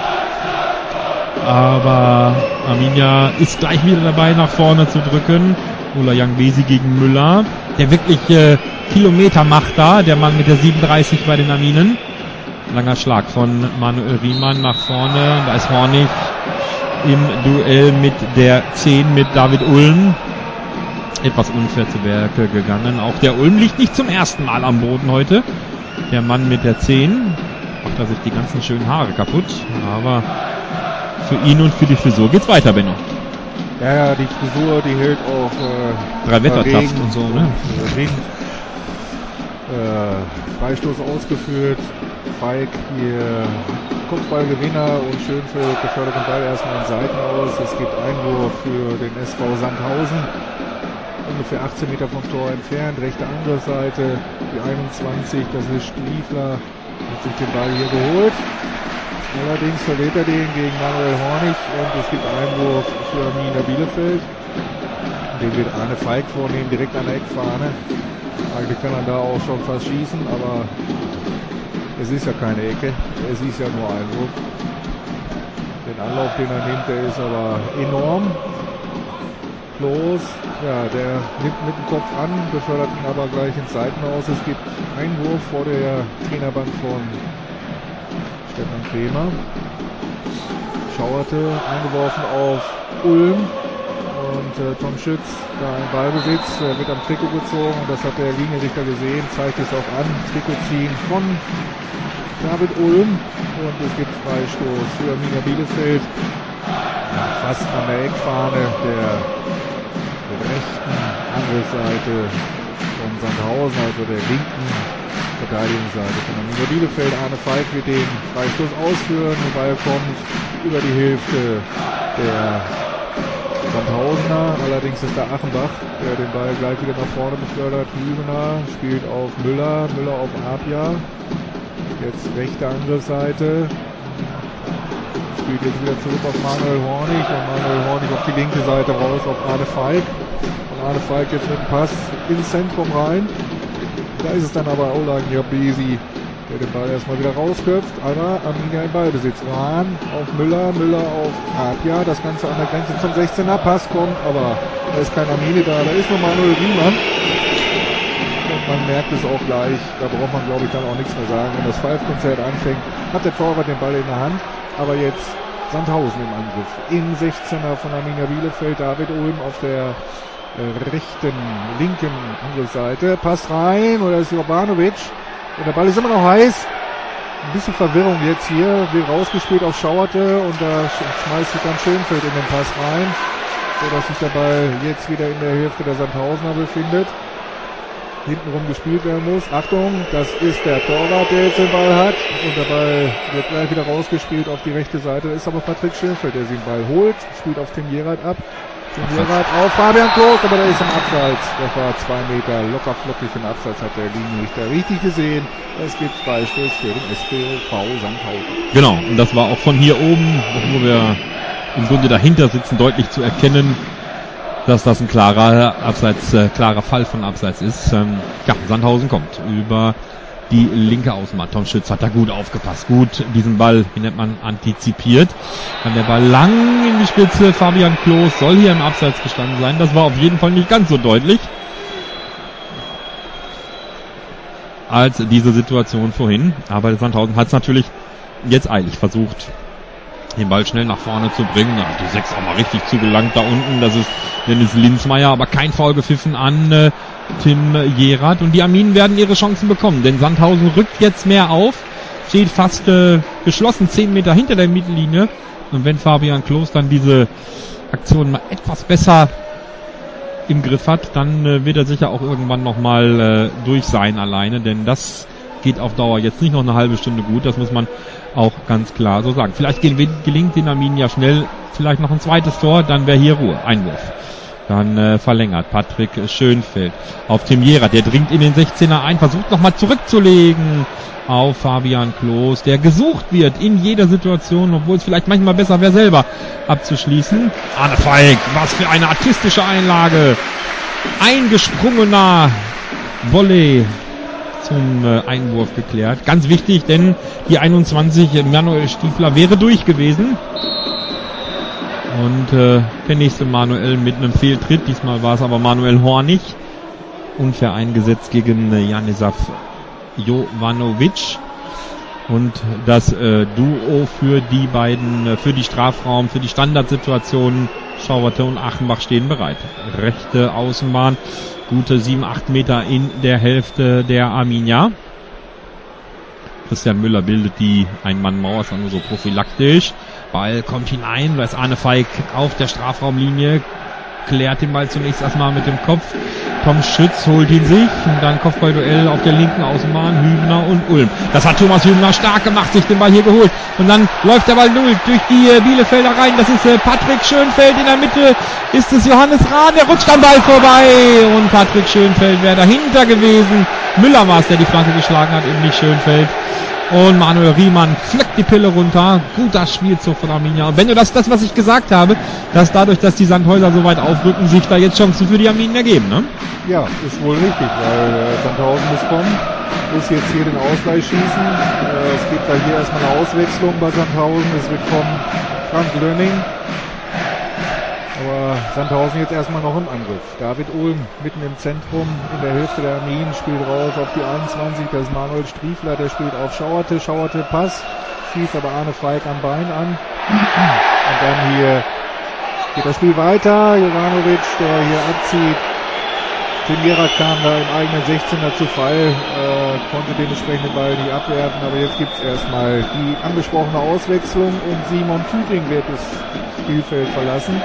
Aber Arminia ist gleich wieder dabei, nach vorne zu drücken. Ola Youngbesi gegen Müller, der wirklich äh, Kilometer macht da, der Mann mit der siebenunddreißig bei den Arminen. Langer Schlag von Manuel Riemann nach vorne. Da ist Hornig im Duell mit der zehn, mit David Ulm. Etwas unfair zu Werke gegangen. Auch der Ulm liegt nicht zum ersten Mal am Boden heute. Der Mann mit der zehn macht da sich die ganzen schönen Haare kaputt. Aber für ihn und für die Frisur geht's weiter, Benno. Ja, ja, die Frisur, die hält auch äh, drei Wettertaft und so, ne? Wind. Äh, Freistoß ausgeführt. Feig hier Kopfballgewinner und Schönfeld gefördert den Ball erstmal an Seiten aus. Es gibt Einwurf für den S V Sandhausen. Ungefähr achtzehn Meter vom Tor entfernt. Rechte Angriffsseite. Die einundzwanzig, das ist Stiefler. Hat sich den Ball hier geholt. Allerdings verliert er den gegen Manuel Hornig und es gibt Einwurf für Arminia Bielefeld. Den wird Arne Feig vornehmen, direkt an der Eckfahne. Eigentlich kann er da auch schon fast schießen, aber es ist ja keine Ecke, es ist ja nur Einwurf. Den Anlauf, den er nimmt, der ist aber enorm. Klos, ja, der nimmt mit dem Kopf an, befördert ihn aber gleich ins Seitenhaus. Es gibt Einwurf vor der Trainerbank von Stefan Krämer. Schauerte, eingeworfen auf Ulm. Und äh, Tom Schütz, da ein Ballbesitz, äh, wird am Trikot gezogen. Und das hat der Linienrichter gesehen, zeigt es auch an. Trikot ziehen von David Ulm. Und es gibt Freistoß für Arminia Bielefeld. Ja, fast an der Eckfahne der, der rechten Angriffsseite von Sandhausen, also der linken Verteidigungsseite von Arminia Bielefeld. Arne Feig wird den Freistoß ausführen. Der Ball kommt über die Hälfte der Sandhausener. Allerdings ist da Achenbach, der den Ball gleich wieder nach vorne befördert. Hübener spielt auf Müller, Müller auf Apia. Jetzt rechte Angriffsseite. Spielt jetzt wieder zurück auf Manuel Hornig und Manuel Hornig auf die linke Seite raus auf Arne Feig. Und Arne Feig jetzt mit dem Pass ins Zentrum rein. Da ist es dann aber Ola Youngbesi, der den Ball erstmal wieder rausköpft. Aber Arminia im Ballbesitz. Rahn auf Müller, Müller auf Apia. Das Ganze an der Grenze zum sechzehner. Pass kommt, aber da ist kein Arminia da. Da ist nur Manuel Riemann. Und man merkt es auch gleich. Da braucht man, glaube ich, dann auch nichts mehr sagen. Wenn das Pfeifkonzert anfängt, hat der Torwart den Ball in der Hand. Aber jetzt Sandhausen im Angriff. Im sechzehner von Arminia Bielefeld. David Ulm auf der äh, rechten, linken Angriffsseite. Passt rein. Oder ist Jovanovic. Und der Ball ist immer noch heiß. Ein bisschen Verwirrung jetzt hier. Wird rausgespielt auf Schauerte. Und da schmeißt sich dann Schönfeld in den Pass rein. So dass sich der Ball jetzt wieder in der Hälfte der Sandhausener befindet. Hintenrum gespielt werden muss. Achtung, das ist der Torwart, der jetzt den Ball hat. Und der Ball wird gleich wieder rausgespielt auf die rechte Seite. Das ist aber Patrick Schönfeld, der den Ball holt. Spielt auf Tim Jerat ab. Tim Jerat auf Fabian Klos, aber der ist im Abseits. Das war zwei Meter locker flockig im Abseits, hat der Linienrichter richtig gesehen. Es gibt Freistoß für den S V Sandhausen. Genau, und das war auch von hier oben, wo wir im Grunde dahinter sitzen, deutlich zu erkennen, dass das ein klarer Abseits, äh, klarer Fall von Abseits ist. Ähm, ja, Sandhausen kommt über die linke Außenbahn. Tom Schütz hat da gut aufgepasst, gut diesen Ball, wie nennt man, antizipiert. Dann der Ball lang in die Spitze. Fabian Klos soll hier im Abseits gestanden sein. Das war auf jeden Fall nicht ganz so deutlich als diese Situation vorhin. Aber Sandhausen hat es natürlich jetzt eilig versucht, den Ball schnell nach vorne zu bringen. Ja, die sechs haben mal richtig zugelangt da unten. Das ist Dennis Linsmeier, aber kein Foul gepfiffen an äh, Tim Jerat. Und die Arminen werden ihre Chancen bekommen, denn Sandhausen rückt jetzt mehr auf, steht fast äh, geschlossen zehn Meter hinter der Mittellinie. Und wenn Fabian Klos dann diese Aktion mal etwas besser im Griff hat, dann äh, wird er sicher auch irgendwann nochmal äh, durch sein alleine, denn das geht auf Dauer jetzt nicht noch eine halbe Stunde gut, das muss man auch ganz klar so sagen. Vielleicht gelingt den Arminen ja schnell vielleicht noch ein zweites Tor, dann wäre hier Ruhe, Einwurf. Dann äh, verlängert Patrick Schönfeld auf Tim Jera, der dringt in den sechzehner ein, versucht nochmal zurückzulegen auf Fabian Klos, der gesucht wird in jeder Situation, obwohl es vielleicht manchmal besser wäre, selber abzuschließen. Arne Falk, was für eine artistische Einlage. Eingesprungener Volley zum äh, Einwurf geklärt. Ganz wichtig, denn die einundzwanzig, Manuel Stiefler, wäre durch gewesen. Und äh, der nächste Manuel mit einem Fehltritt. Diesmal war es aber Manuel Hornig. Unfair eingesetzt gegen äh, Janisław Jovanovic. Und das äh, Duo für die beiden, äh, für die Strafraum, für die Standardsituationen, Schauerte und Achenbach stehen bereit. Rechte Außenbahn, gute sieben, acht Meter in der Hälfte der Arminia. Christian Müller bildet die Ein-Mann-Mauer, ist nur so prophylaktisch. Ball kommt hinein, da ist Arne Falk auf der Strafraumlinie, klärt den Ball zunächst erstmal mit dem Kopf. Tom Schütz holt ihn sich und dann Kopfballduell auf der linken Außenbahn, Hübner und Ulm. Das hat Thomas Hübner stark gemacht, sich den Ball hier geholt. Und dann läuft der Ball durch, durch die äh, Bielefelder rein. Das ist äh, Patrick Schönfeld, in der Mitte ist es Johannes Rahn, der rutscht am Ball vorbei. Und Patrick Schönfeld wäre dahinter gewesen. Müller war es, der die Flanke geschlagen hat, eben nicht Schönfeld. Und Manuel Riemann fleckt die Pille runter. Guter Spielzug von Arminia. Und wenn du das, das, was ich gesagt habe, dass dadurch, dass die Sandhäuser so weit aufrücken, sich da jetzt Chancen für die Arminen ergeben, ne? Ja, ist wohl richtig, weil äh, Sandhausen muss kommen, muss jetzt hier den Ausgleich schießen. Äh, es gibt da hier erstmal eine Auswechslung bei Sandhausen. Es wird kommen Frank Lönning. Aber Sandhausen jetzt erstmal noch im Angriff. David Ulm mitten im Zentrum in der Hälfte der Arminen, spielt raus auf die einundzwanzig. Das ist Manuel Striefler, der spielt auf Schauerte. Schauerte Pass, schießt aber Arne Falk am Bein an. Und dann hier geht das Spiel weiter. Jovanovic, der hier abzieht. Tim Jera kam da im eigenen sechzehner zu Fall, äh, konnte dementsprechend den Ball nicht abwerfen. Aber jetzt gibt es erstmal die angesprochene Auswechslung und Simon Tüting wird das Spielfeld verlassen.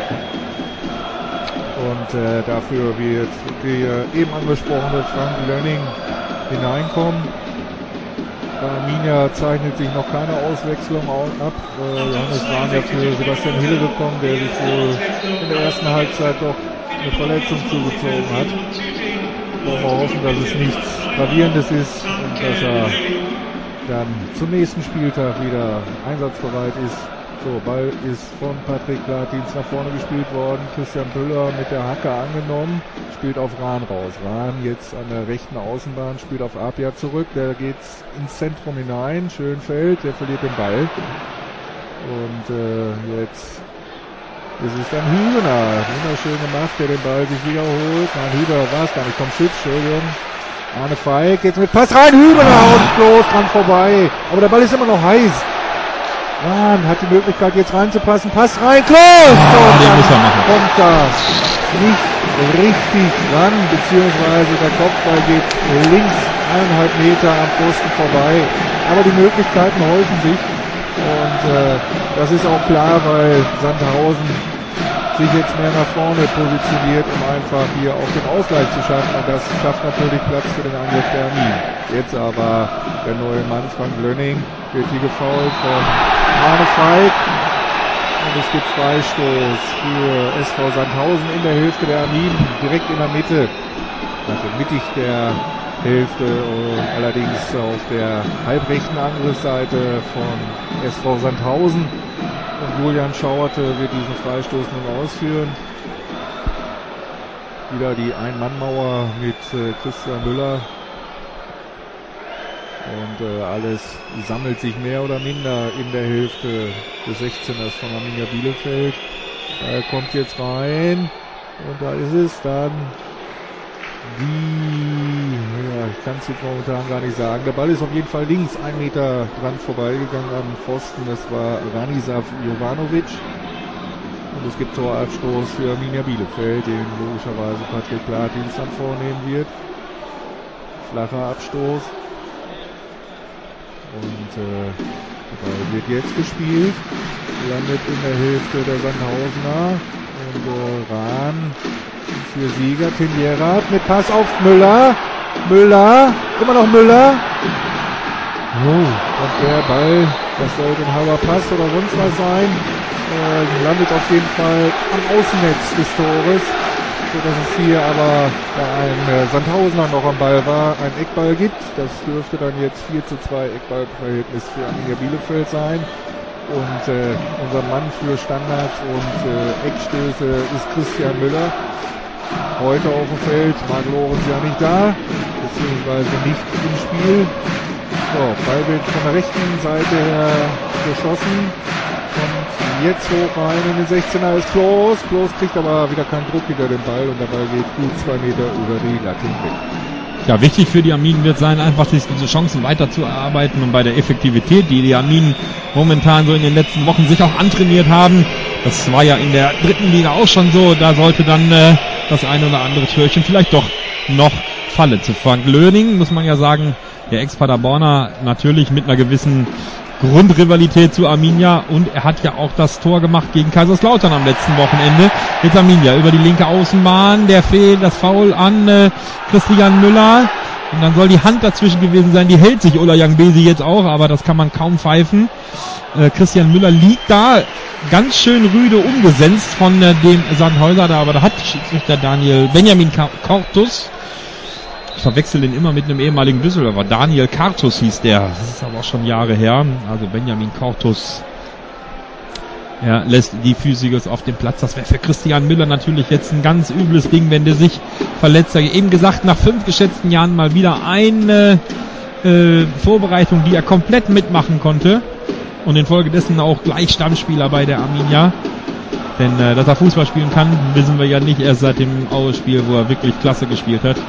Und äh, dafür wird der eben angesprochene Frank Lönning hineinkommen. Bei Arminia zeichnet sich noch keine Auswechslung ab. Äh, Johannes Rahn ja für Sebastian Hille gekommen, der sich wohl in der ersten Halbzeit doch eine Verletzung zugezogen hat. Wollen wir hoffen, dass es nichts Gravierendes ist und dass er dann zum nächsten Spieltag wieder einsatzbereit ist. So, Ball ist von Patrick Gladdienst nach vorne gespielt worden. Christian Böller mit der Hacke angenommen, spielt auf Rahn raus. Rahn jetzt an der rechten Außenbahn, spielt auf Apia zurück. Der geht ins Zentrum hinein. Schönfeld, der verliert den Ball. Und äh, jetzt ist es dann Hübner. Wunderschön gemacht, der den Ball sich wiederholt. Nein, Hübner war es gar nicht. Kommt Schütz, Entschuldigung. Arne Falk jetzt mit Pass rein. Hübner und bloß dran vorbei. Aber der Ball ist immer noch heiß. Rahn hat die Möglichkeit jetzt reinzupassen. Pass rein, Klos! Ah, den muss er machen. Kommt da nicht richtig ran, beziehungsweise der Kopfball geht links eineinhalb Meter am Pfosten vorbei. Aber die Möglichkeiten häufen sich. Und äh, das ist auch klar, weil Sandhausen sich jetzt mehr nach vorne positioniert, um einfach hier auch den Ausgleich zu schaffen. Und das schafft natürlich Platz für den Angriff der Arminen. Jetzt aber der neue Mann Frank Lönning wird hier gefoult von Arne Falk. Und es gibt Freistoß für S V Sandhausen in der Hälfte der Arminen, direkt in der Mitte. Also mittig der Hälfte und allerdings auf der halbrechten Angriffsseite von S V Sandhausen. Und Julian Schauerte wird diesen Freistoß nun ausführen. Wieder die Ein-Mann-Mauer mit äh, Christian Müller. Und äh, alles sammelt sich mehr oder minder in der Hälfte des sechzehners von Arminia Bielefeld. Er kommt jetzt rein und da ist es dann die, ja, ich kann es jetzt momentan gar nicht sagen. Der Ball ist auf jeden Fall links einen Meter dran vorbeigegangen am Pfosten. Das war Janisław Jovanovic. Und es gibt Torabstoß für Arminia Bielefeld, den logischerweise Patrick Gladdienst dann vornehmen wird. Flacher Abstoß. Und äh, der Ball wird jetzt gespielt, landet in der Hälfte der Sandhausener Und äh, Rahn für Sieger. Tinjerat mit Pass auf Müller. Müller. Immer noch Müller. Oh, und der Ball, das sollte ein halber Pass oder sonst was sein, äh, landet auf jeden Fall am Außennetz des Tores, sodass es hier aber, da ein äh, Sandhausener noch am Ball war, ein Eckball gibt. Das dürfte dann jetzt vier zu zwei Eckballverhältnis für Arminia Bielefeld sein. Und äh, unser Mann für Standards und äh, Eckstöße ist Christian Müller. Heute auf dem Feld, Marc Lorenz ja nicht da, beziehungsweise nicht im Spiel. So, Ball wird von der rechten Seite her geschossen. Kommt jetzt hoch rein in den sechzehner, ist Klos. Klos kriegt aber wieder keinen Druck hinter den Ball und der Ball geht gut zwei Meter über die Latte hinweg. Ja, wichtig für die Arminen wird sein, einfach sich diese Chancen weiter zu erarbeiten und bei der Effektivität, die die Arminen momentan so in den letzten Wochen sich auch antrainiert haben. Das war ja in der dritten Liga auch schon so. Da sollte dann äh, das eine oder andere Türchen vielleicht doch noch fallen. Zu Frank Löning muss man ja sagen, der Ex-Paderborner natürlich mit einer gewissen Grundrivalität zu Arminia und er hat ja auch das Tor gemacht gegen Kaiserslautern am letzten Wochenende mit Arminia über die linke Außenbahn, der fehlt das Foul an äh, Christian Müller und dann soll die Hand dazwischen gewesen sein, die hält sich Ola Jangbesi jetzt auch, aber das kann man kaum pfeifen. Äh, Christian Müller liegt da ganz schön rüde umgesetzt von äh, dem Sandhäuser da, aber da hat Schiedsrichter Daniel Benjamin Cortus, ich verwechsel den immer mit einem ehemaligen Düsseldorfer. Daniel Kartus hieß der. Das ist aber auch schon Jahre her. Also Benjamin Cortus. Er lässt die Physikers auf den Platz. Das wäre für Christian Müller natürlich jetzt ein ganz übles Ding, wenn der sich verletzt. Eben gesagt, nach fünf geschätzten Jahren mal wieder eine äh, Vorbereitung, die er komplett mitmachen konnte. Und infolgedessen auch gleich Stammspieler bei der Arminia. Denn äh, dass er Fußball spielen kann, wissen wir ja nicht erst seit dem Aue-Spiel, wo er wirklich klasse gespielt hat.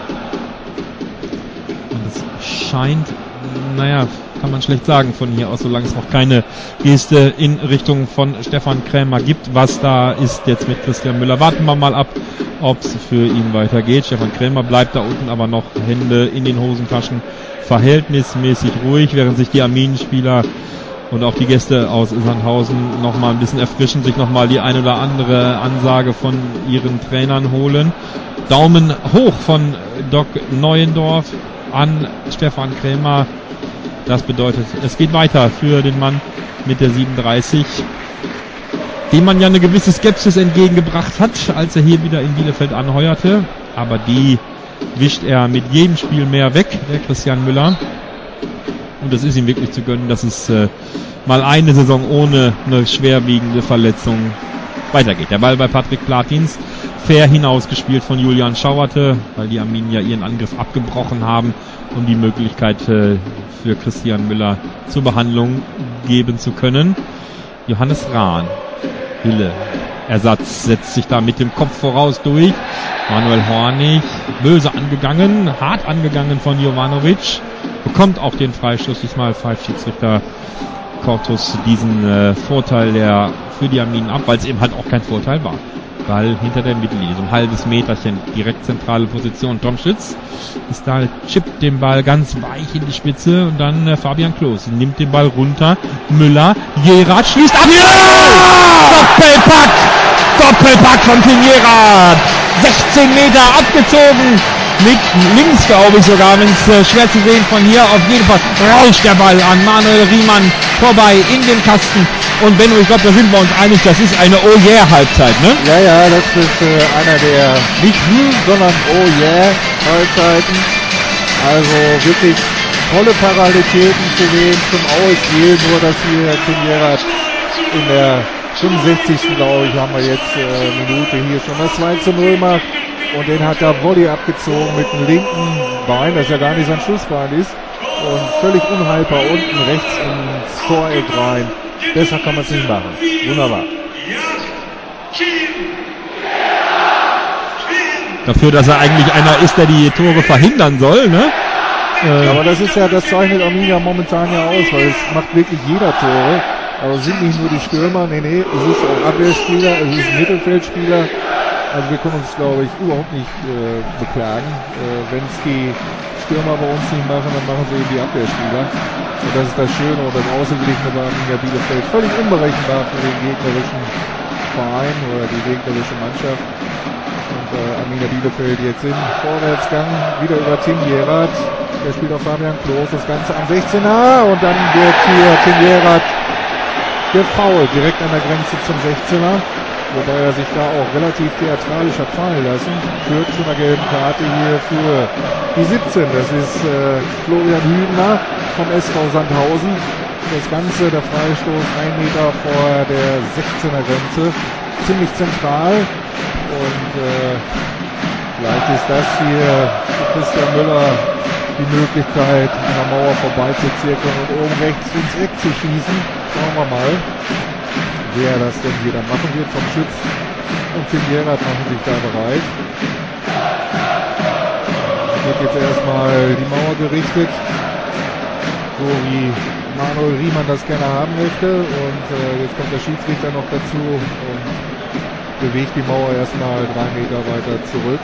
Scheint, naja, kann man schlecht sagen von hier aus, solange es noch keine Geste in Richtung von Stefan Krämer gibt. Was da ist jetzt mit Christian Müller. Warten wir mal ab, ob es für ihn weitergeht. Stefan Krämer bleibt da unten aber noch Hände in den Hosentaschen verhältnismäßig ruhig, während sich die Arminenspieler und auch die Gäste aus Sandhausen noch mal ein bisschen erfrischen, sich noch mal die ein oder andere Ansage von ihren Trainern holen. Daumen hoch von Doc Neuendorf an Stefan Krämer. Das bedeutet, es geht weiter für den Mann mit der siebenunddreißig, dem man ja eine gewisse Skepsis entgegengebracht hat, als er hier wieder in Bielefeld anheuerte. Aber die wischt er mit jedem Spiel mehr weg, der Christian Müller. Und das ist ihm wirklich zu gönnen, dass es äh, mal eine Saison ohne eine schwerwiegende Verletzung weitergeht. Der Ball bei Patrick Platins, fair hinausgespielt von Julian Schauerte, weil die Arminia ihren Angriff abgebrochen haben, um die Möglichkeit äh, für Christian Müller zur Behandlung geben zu können. Johannes Rahn, Hille, Ersatz, setzt sich da mit dem Kopf voraus durch. Manuel Hornig, böse angegangen, hart angegangen von Jovanovic, bekommt auch den Freistoß, diesmal pfeift Schiedsrichter Cortus diesen äh, Vorteil der für die Arminen ab, weil es eben halt auch kein Vorteil war. Ball hinter der Mittellinie, so ein halbes Meterchen, direkt zentrale Position. Tom Schütz ist da, chippt den Ball ganz weich in die Spitze und dann äh, Fabian Klos nimmt den Ball runter. Müller, Jerat schließt ab. Ja! Doppelpack! Doppelpack von Jerat! sechzehn Meter abgezogen. Mit links, glaube ich sogar, wenn es äh, schwer zu sehen von hier. Auf jeden Fall rauscht der Ball an Manuel Riemann vorbei in den Kasten. Und Benno, ich glaube, da sind wir uns einig, das ist eine Oh yeah Halbzeit, ne? Ja, ja, das ist äh, einer der nicht Hm, sondern Oh yeah Halbzeiten. Also wirklich tolle Parallelitäten zu dem zum Aue-Spiel, nur dass hier Tinjerat in der fünfundsechzigsten glaube ich, haben wir jetzt äh, Minute hier schon das zwei zu null macht. Und den hat der Volley abgezogen mit dem linken Bein, das ja gar nicht sein Schussbein ist. Und völlig unhaltbar unten rechts ins Toreck rein. Besser kann man es nicht machen. Wunderbar. Dafür, dass er eigentlich einer ist, der die Tore verhindern soll, ne? Äh, Aber das ist ja, das zeichnet Arminia momentan ja aus, weil es macht wirklich jeder Tore. Aber es sind nicht nur die Stürmer, nee, nee, es ist auch Abwehrspieler, es ist Mittelfeldspieler. Also wir können uns, glaube ich, überhaupt nicht äh, beklagen. Äh, Wenn es die Stürmer bei uns nicht machen, dann machen sie eben die Abwehrspieler. Und das ist das Schöne und das Ausgeglichene bei Arminia Bielefeld. Völlig unberechenbar für den gegnerischen Verein oder die gegnerische Mannschaft. Und äh, Arminia Bielefeld jetzt im Vorwärtsgang, wieder über Tim Jerath. Der spielt auf Fabian Klos, das Ganze am sechzehner und dann wird hier Tim Jerath gefoult, direkt an der Grenze zum sechzehner. Wobei er sich da auch relativ theatralisch hat fallen lassen. Führt zu einer gelben Karte hier für die siebzehn. Das ist äh, Florian Hübner vom S V Sandhausen. Das Ganze, der Freistoß, ein Meter vor der sechzehner Grenze. Ziemlich zentral. Und äh, vielleicht ist das hier für Christian Müller die Möglichkeit, an der Mauer vorbeizuzirkeln und oben rechts ins Eck zu schießen. Schauen wir mal, wer das denn hier dann machen wird. Tom Schütz und Tim Jerath machen sich da bereit. Wird jetzt erstmal die Mauer gerichtet, so wie Manuel Riemann das gerne haben möchte. Und äh, jetzt kommt der Schiedsrichter noch dazu und bewegt die Mauer erstmal drei Meter weiter zurück.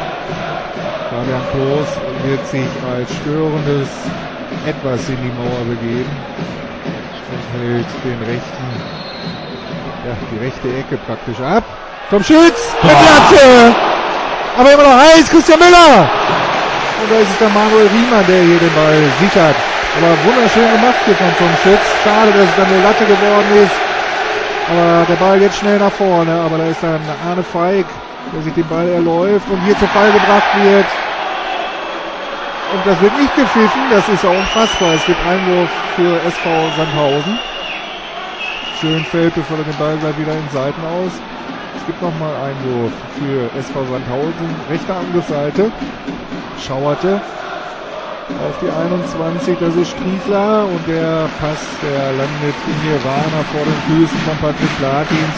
Fabian Klos wird sich als störendes Etwas in die Mauer begeben und hält den rechten, ja, die rechte Ecke praktisch ab. Tom Schütz, der Platte! Aber immer noch heiß, Christian Müller! Und da ist es der Manuel Riemann, der hier den Ball sichert. Aber wunderschön gemacht hier von Tom Schütz. Schade, dass es dann eine Latte geworden ist. Aber der Ball geht schnell nach vorne. Aber da ist dann Arne Feig, der sich den Ball erläuft und hier zu Fall gebracht wird. Und das wird nicht gepfiffen, das ist ja unfassbar. Es gibt Einwurf für S V Sandhausen. Schönfeld bevor er den Ball gleich wieder in Seiten aus. Es gibt nochmal Einwurf für S V Sandhausen. Rechte Angriffsseite. Schauerte auf die einundzwanzig, das ist Striefler und der Pass, der landet in Nirvana vor den Füßen von Patrick Platins,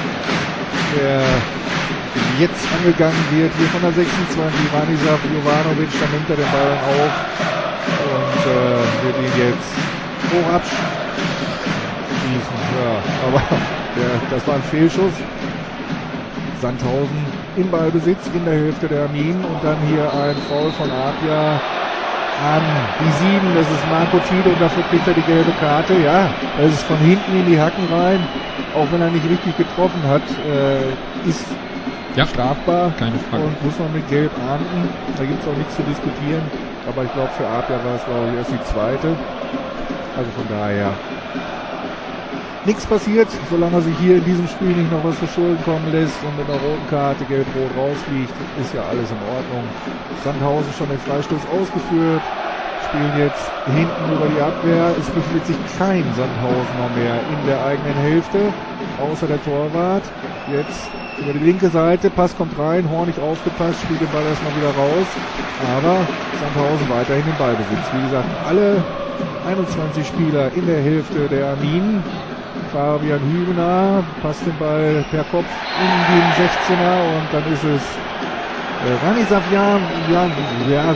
der jetzt angegangen wird, hier von der sechsundzwanzig, Ranislav Jovanovic, da nimmt er den Ball auf und äh, wird ihn jetzt hoch abschießen. Ja, aber der, das war ein Fehlschuss. Sandhausen im Ballbesitz in der Hälfte der Arminen und dann hier ein Foul von Apia an die sieben, das ist Marco Tide und dafür kriegt er die gelbe Karte. Ja, das ist von hinten in die Hacken rein, auch wenn er nicht richtig getroffen hat, äh, ist ja strafbar, keine Frage. Und muss man mit Gelb ahnden. Da gibt es auch nichts zu diskutieren, aber ich glaube für Apia war es glaube ich erst die zweite, also von daher nichts passiert, solange er sich hier in diesem Spiel nicht noch was zu Schulden kommen lässt und mit einer roten Karte gelb-rot rausfliegt, ist ja alles in Ordnung. Sandhausen schon den Freistoß ausgeführt, spielen jetzt hinten über die Abwehr. Es befindet sich kein Sandhausener mehr in der eigenen Hälfte, außer der Torwart. Jetzt über die linke Seite, Pass kommt rein, Hornig aufgepasst, spielt den Ball erstmal wieder raus, aber Sandhausen weiterhin im Ballbesitz. Wie gesagt, alle einundzwanzig Spieler in der Hälfte der Arminen. Fabian Hübner passt den Ball per Kopf in den sechzehner und dann ist es äh, Rani Savjan, ja, ja,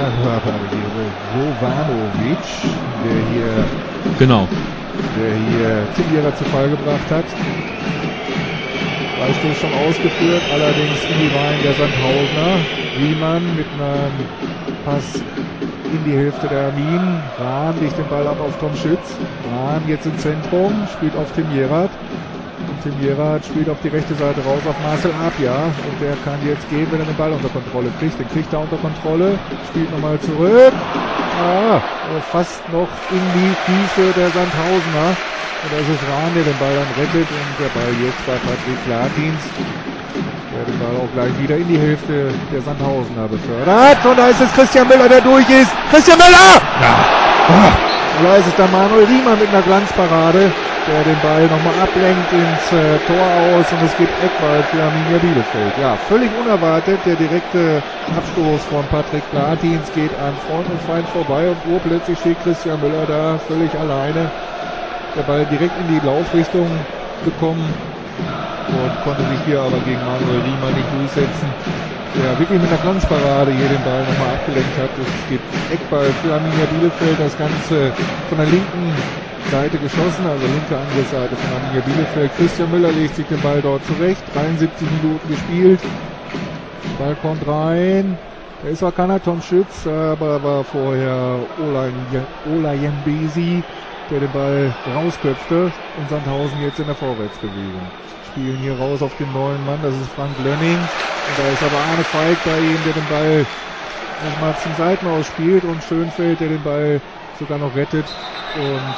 Jovanovic, der hier, genau, der hier Tim Jerath zu Fall gebracht hat. Freistoß schon ausgeführt, allerdings in die Reihen der Sandhausener. Riemann mit einem Pass in die Hälfte der Arminen. Rahn legt den Ball ab auf Tom Schütz. Rahn jetzt im Zentrum, spielt auf Tim Jerath. Und Tim Jerath spielt auf die rechte Seite raus auf Marcel Apia. Und der kann jetzt gehen, wenn er den Ball unter Kontrolle kriegt. Den kriegt er unter Kontrolle, spielt nochmal zurück. Ah, fast noch in die Füße der Sandhausener. Und das ist Rahn, der den Ball dann rettet. Und der Ball jetzt bei Patrick Platins, der den Ball auch gleich wieder in die Hälfte der Sandhausener befördert. Und da ist es Christian Müller, der durch ist. Christian Müller! Ja. Und da ist es dann Manuel Riemann mit einer Glanzparade, der den Ball nochmal ablenkt ins äh, Tor aus. Und es gibt Eckball für Arminia Bielefeld. Ja, völlig unerwartet. Der direkte Abstoß von Patrick Platins geht an Freund und Feind vorbei. Und urplötzlich steht Christian Müller da völlig alleine. Der Ball direkt in die Laufrichtung bekommen und konnte sich hier aber gegen Manuel Riemann nicht durchsetzen, der wirklich mit einer Glanzparade hier den Ball nochmal abgelenkt hat. Es gibt Eckball für Arminia Bielefeld, das Ganze von der linken Seite geschossen, also linke Angriffsseite von Arminia Bielefeld. Christian Müller legt sich den Ball dort zurecht, dreiundsiebzig Minuten gespielt, der Ball kommt rein. Da ist zwar keiner, Tom Schütz, aber war vorher Ola Jembesi. der den Ball rausköpfte und Sandhausen jetzt in der Vorwärtsbewegung. Spielen hier raus auf den neuen Mann, das ist Frank Lenning. Und da ist aber Arne Feig bei ihm, der den Ball nochmal zum Seitenaus spielt und Schönfeld, der den Ball sogar noch rettet und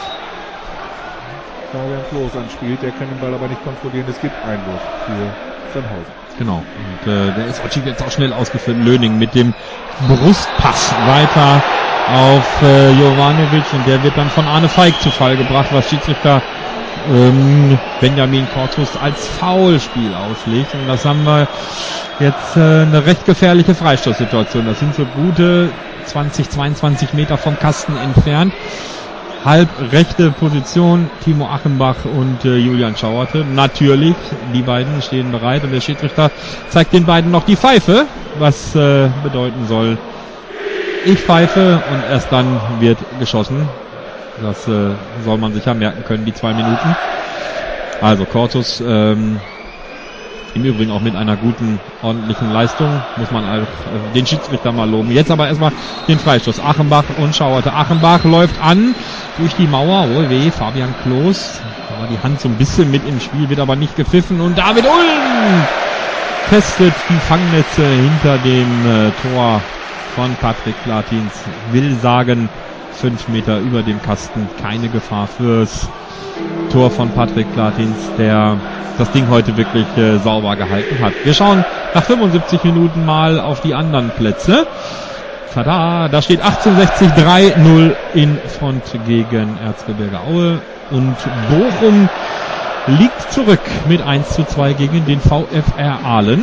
Fabian Klos anspielt. Der kann den Ball aber nicht kontrollieren. Es gibt Einwurf für Sandhausen. Genau. Und äh, der ist jetzt auch schnell ausgeführt. Löning mit dem Brustpass weiter auf äh, Jovanovic und der wird dann von Arne Feig zu Fall gebracht, was Schiedsrichter ähm, Benjamin Kortus als Foulspiel auslegt. Und das haben wir jetzt äh, eine recht gefährliche Freistoßsituation. Das sind so gute zwanzig, zweiundzwanzig Meter vom Kasten entfernt. Halb rechte Position, Timo Achenbach und äh, Julian Schauerte. Natürlich, die beiden stehen bereit und der Schiedsrichter zeigt den beiden noch die Pfeife, was äh, bedeuten soll, ich pfeife und erst dann wird geschossen. Das äh, soll man sich ja merken können, die zwei Minuten. Also Kortus, ähm, im Übrigen auch mit einer guten, ordentlichen Leistung, muss man auch äh, den Schiedsrichter mal loben. Jetzt aber erstmal den Freistoß. Achenbach und Schauerte. Achenbach läuft an durch die Mauer. Oh weh, Fabian Klos. Da war die Hand so ein bisschen mit im Spiel, wird aber nicht gepfiffen. Und David Ulm testet die Fangnetze hinter dem äh, Tor von Patrick Platins. Will sagen, fünf Meter über dem Kasten. Keine Gefahr fürs Tor von Patrick Platins, der das Ding heute wirklich äh, sauber gehalten hat. Wir schauen nach fünfundsiebzig Minuten mal auf die anderen Plätze. Tada, da steht achtzehnhundertsechzig drei null in Front gegen Erzgebirge Aue und Bochum liegt zurück mit eins zu zwei gegen den VfR Aalen.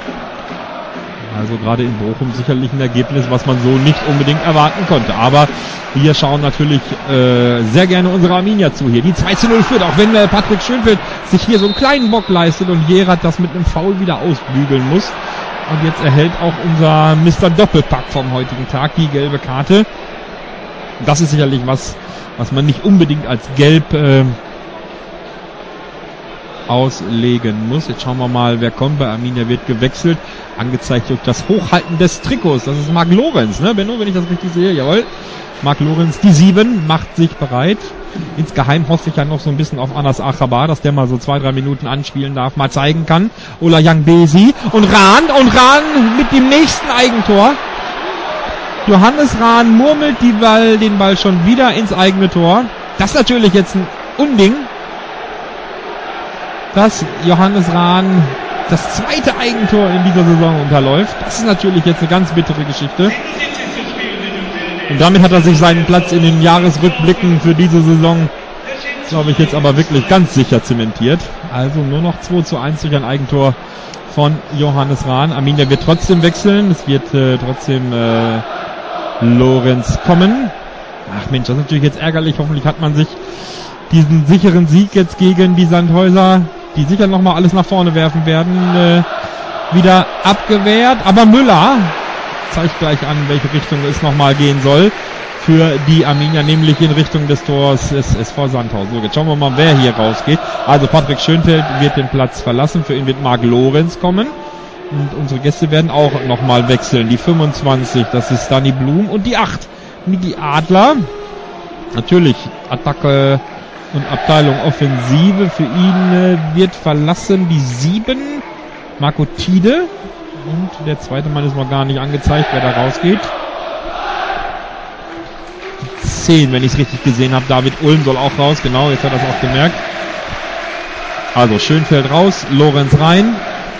Also gerade in Bochum sicherlich ein Ergebnis, was man so nicht unbedingt erwarten konnte. Aber wir schauen natürlich äh, sehr gerne unserer Arminia zu hier. Die zwei zu null führt, auch wenn äh, Patrick Schönfeld sich hier so einen kleinen Bock leistet und Jerat das mit einem Foul wieder ausbügeln muss. Und jetzt erhält auch unser Mister Doppelpack vom heutigen Tag die gelbe Karte. Das ist sicherlich was, was man nicht unbedingt als gelb äh, auslegen muss. Jetzt schauen wir mal, wer kommt. Bei Arminia wird gewechselt. Angezeigt durch das Hochhalten des Trikots. Das ist Marc Lorenz, ne? Benno, wenn ich das richtig sehe. Jawohl. Marc Lorenz, die sieben, macht sich bereit. Insgeheim hoffe ich ja noch so ein bisschen auf Anas Achabar, dass der mal so zwei, drei Minuten anspielen darf, mal zeigen kann. Ola Young-Besi und Rahn. Und Rahn mit dem nächsten Eigentor. Johannes Rahn murmelt die Ball, den Ball schon wieder ins eigene Tor. Das ist natürlich jetzt ein Unding, dass Johannes Rahn das zweite Eigentor in dieser Saison unterläuft. Das ist natürlich jetzt eine ganz bittere Geschichte. Und damit hat er sich seinen Platz in den Jahresrückblicken für diese Saison, glaube ich, jetzt aber wirklich ganz sicher zementiert. Also nur noch zwei zu eins durch ein Eigentor von Johannes Rahn. Arminia wird trotzdem wechseln. Es wird äh, trotzdem äh, Lorenz kommen. Ach Mensch, das ist natürlich jetzt ärgerlich. Hoffentlich hat man sich diesen sicheren Sieg jetzt gegen die Sandhäuser, die sicher nochmal alles nach vorne werfen werden, äh, wieder abgewehrt. Aber Müller zeigt gleich an, welche Richtung es nochmal gehen soll für die Arminia, nämlich in Richtung des Tors des S V Sandhausen. So, jetzt schauen wir mal, wer hier rausgeht. Also Patrick Schönfeld wird den Platz verlassen, für ihn wird Marc Lorenz kommen. Und unsere Gäste werden auch nochmal wechseln. Die fünfundzwanzig, das ist Danny Blum, und die acht, Niki Adler. Natürlich Attacke und Abteilung Offensive. Für ihn äh, wird verlassen die sieben, Marco Tiede. Und der zweite Mann ist noch gar nicht angezeigt, wer da rausgeht. Die zehn, wenn ich es richtig gesehen habe. David Ulm soll auch raus. Genau, jetzt hat er es auch gemerkt. Also Schönfeld raus, Lorenz rein.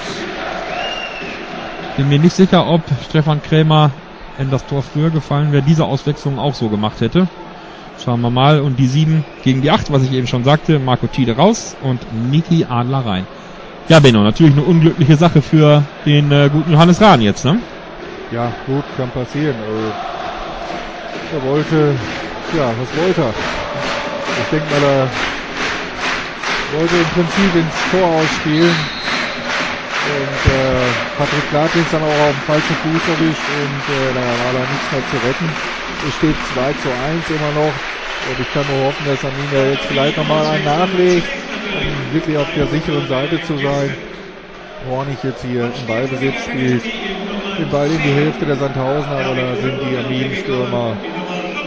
Bin mir nicht sicher, ob Stefan Krämer, wenn das Tor früher gefallen wäre, diese Auswechslung auch so gemacht hätte. Schauen wir mal. Und die sieben gegen die acht, was ich eben schon sagte. Marco Tiede raus und Niki Adler rein. Ja, Benno, natürlich eine unglückliche Sache für den äh, guten Johannes Rahn jetzt, ne? Ja, gut, kann passieren. Also, er wollte, ja, was wollte er? Ich denke mal, er wollte im Prinzip ins Tor ausspielen. Und äh, Patrick Platins dann auch auf dem falschen Fuß erwischt und äh, da war da nichts mehr zu retten. Es steht zwei zu eins immer noch. Und ich kann nur hoffen, dass Arminia jetzt vielleicht nochmal einen nachlegt, um wirklich auf der sicheren Seite zu sein. Hornig jetzt hier im Ballbesitz spielt den Ball in die Hälfte der Sandhausen, aber da sind die Arminen-Stürmer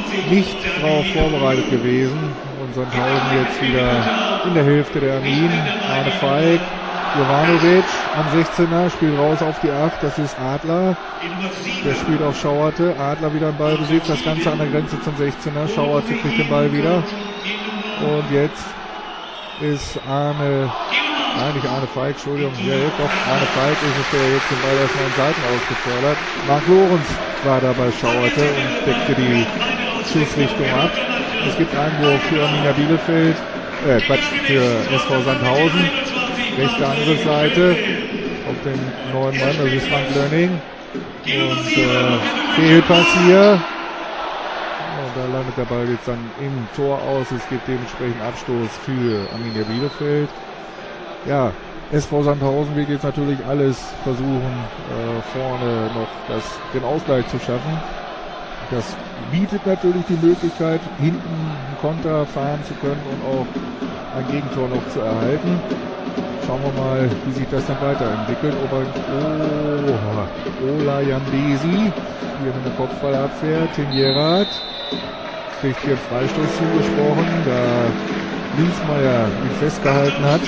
nicht darauf vorbereitet gewesen. Und Sandhausen jetzt wieder in der Hälfte der Armin. Arne Feig, Jovanovic am sechzehner, spielt raus auf die acht, das ist Adler. Der spielt auf Schauerte, Adler wieder im Ballbesitz, das Ganze an der Grenze zum sechzehner, Schauerte kriegt den Ball wieder. Und jetzt ist Arne, nein, nicht Arne Feig, Entschuldigung, ja, doch, Arne Feig ist es, der jetzt den Ball aus neuen Seiten ausgefordert. Marc Lorenz war da bei Schauerte und deckte die Schussrichtung ab. Es gibt Einwurf für Arminia Bielefeld, äh, Quatsch, für S V Sandhausen. Rechte Angriffsseite auf den neuen Mann, das ist Frank Lönning. Und äh, Fehlpass hier. Und da landet der Ball jetzt dann im Tor aus. Es gibt dementsprechend Abstoß für Arminia Bielefeld. Ja, S V Sandhausen wird jetzt natürlich alles versuchen, äh, vorne noch das, den Ausgleich zu schaffen. Das bietet natürlich die Möglichkeit, hinten einen Konter fahren zu können und auch ein Gegentor noch zu erhalten. Schauen wir mal, wie sich das dann weiterentwickelt. Ober oh, Ola Jambesi hier mit der Kopfballabwehr. Tim Gerard kriegt hier einen Freistoß zugesprochen, da Linsmeier ihn festgehalten hat.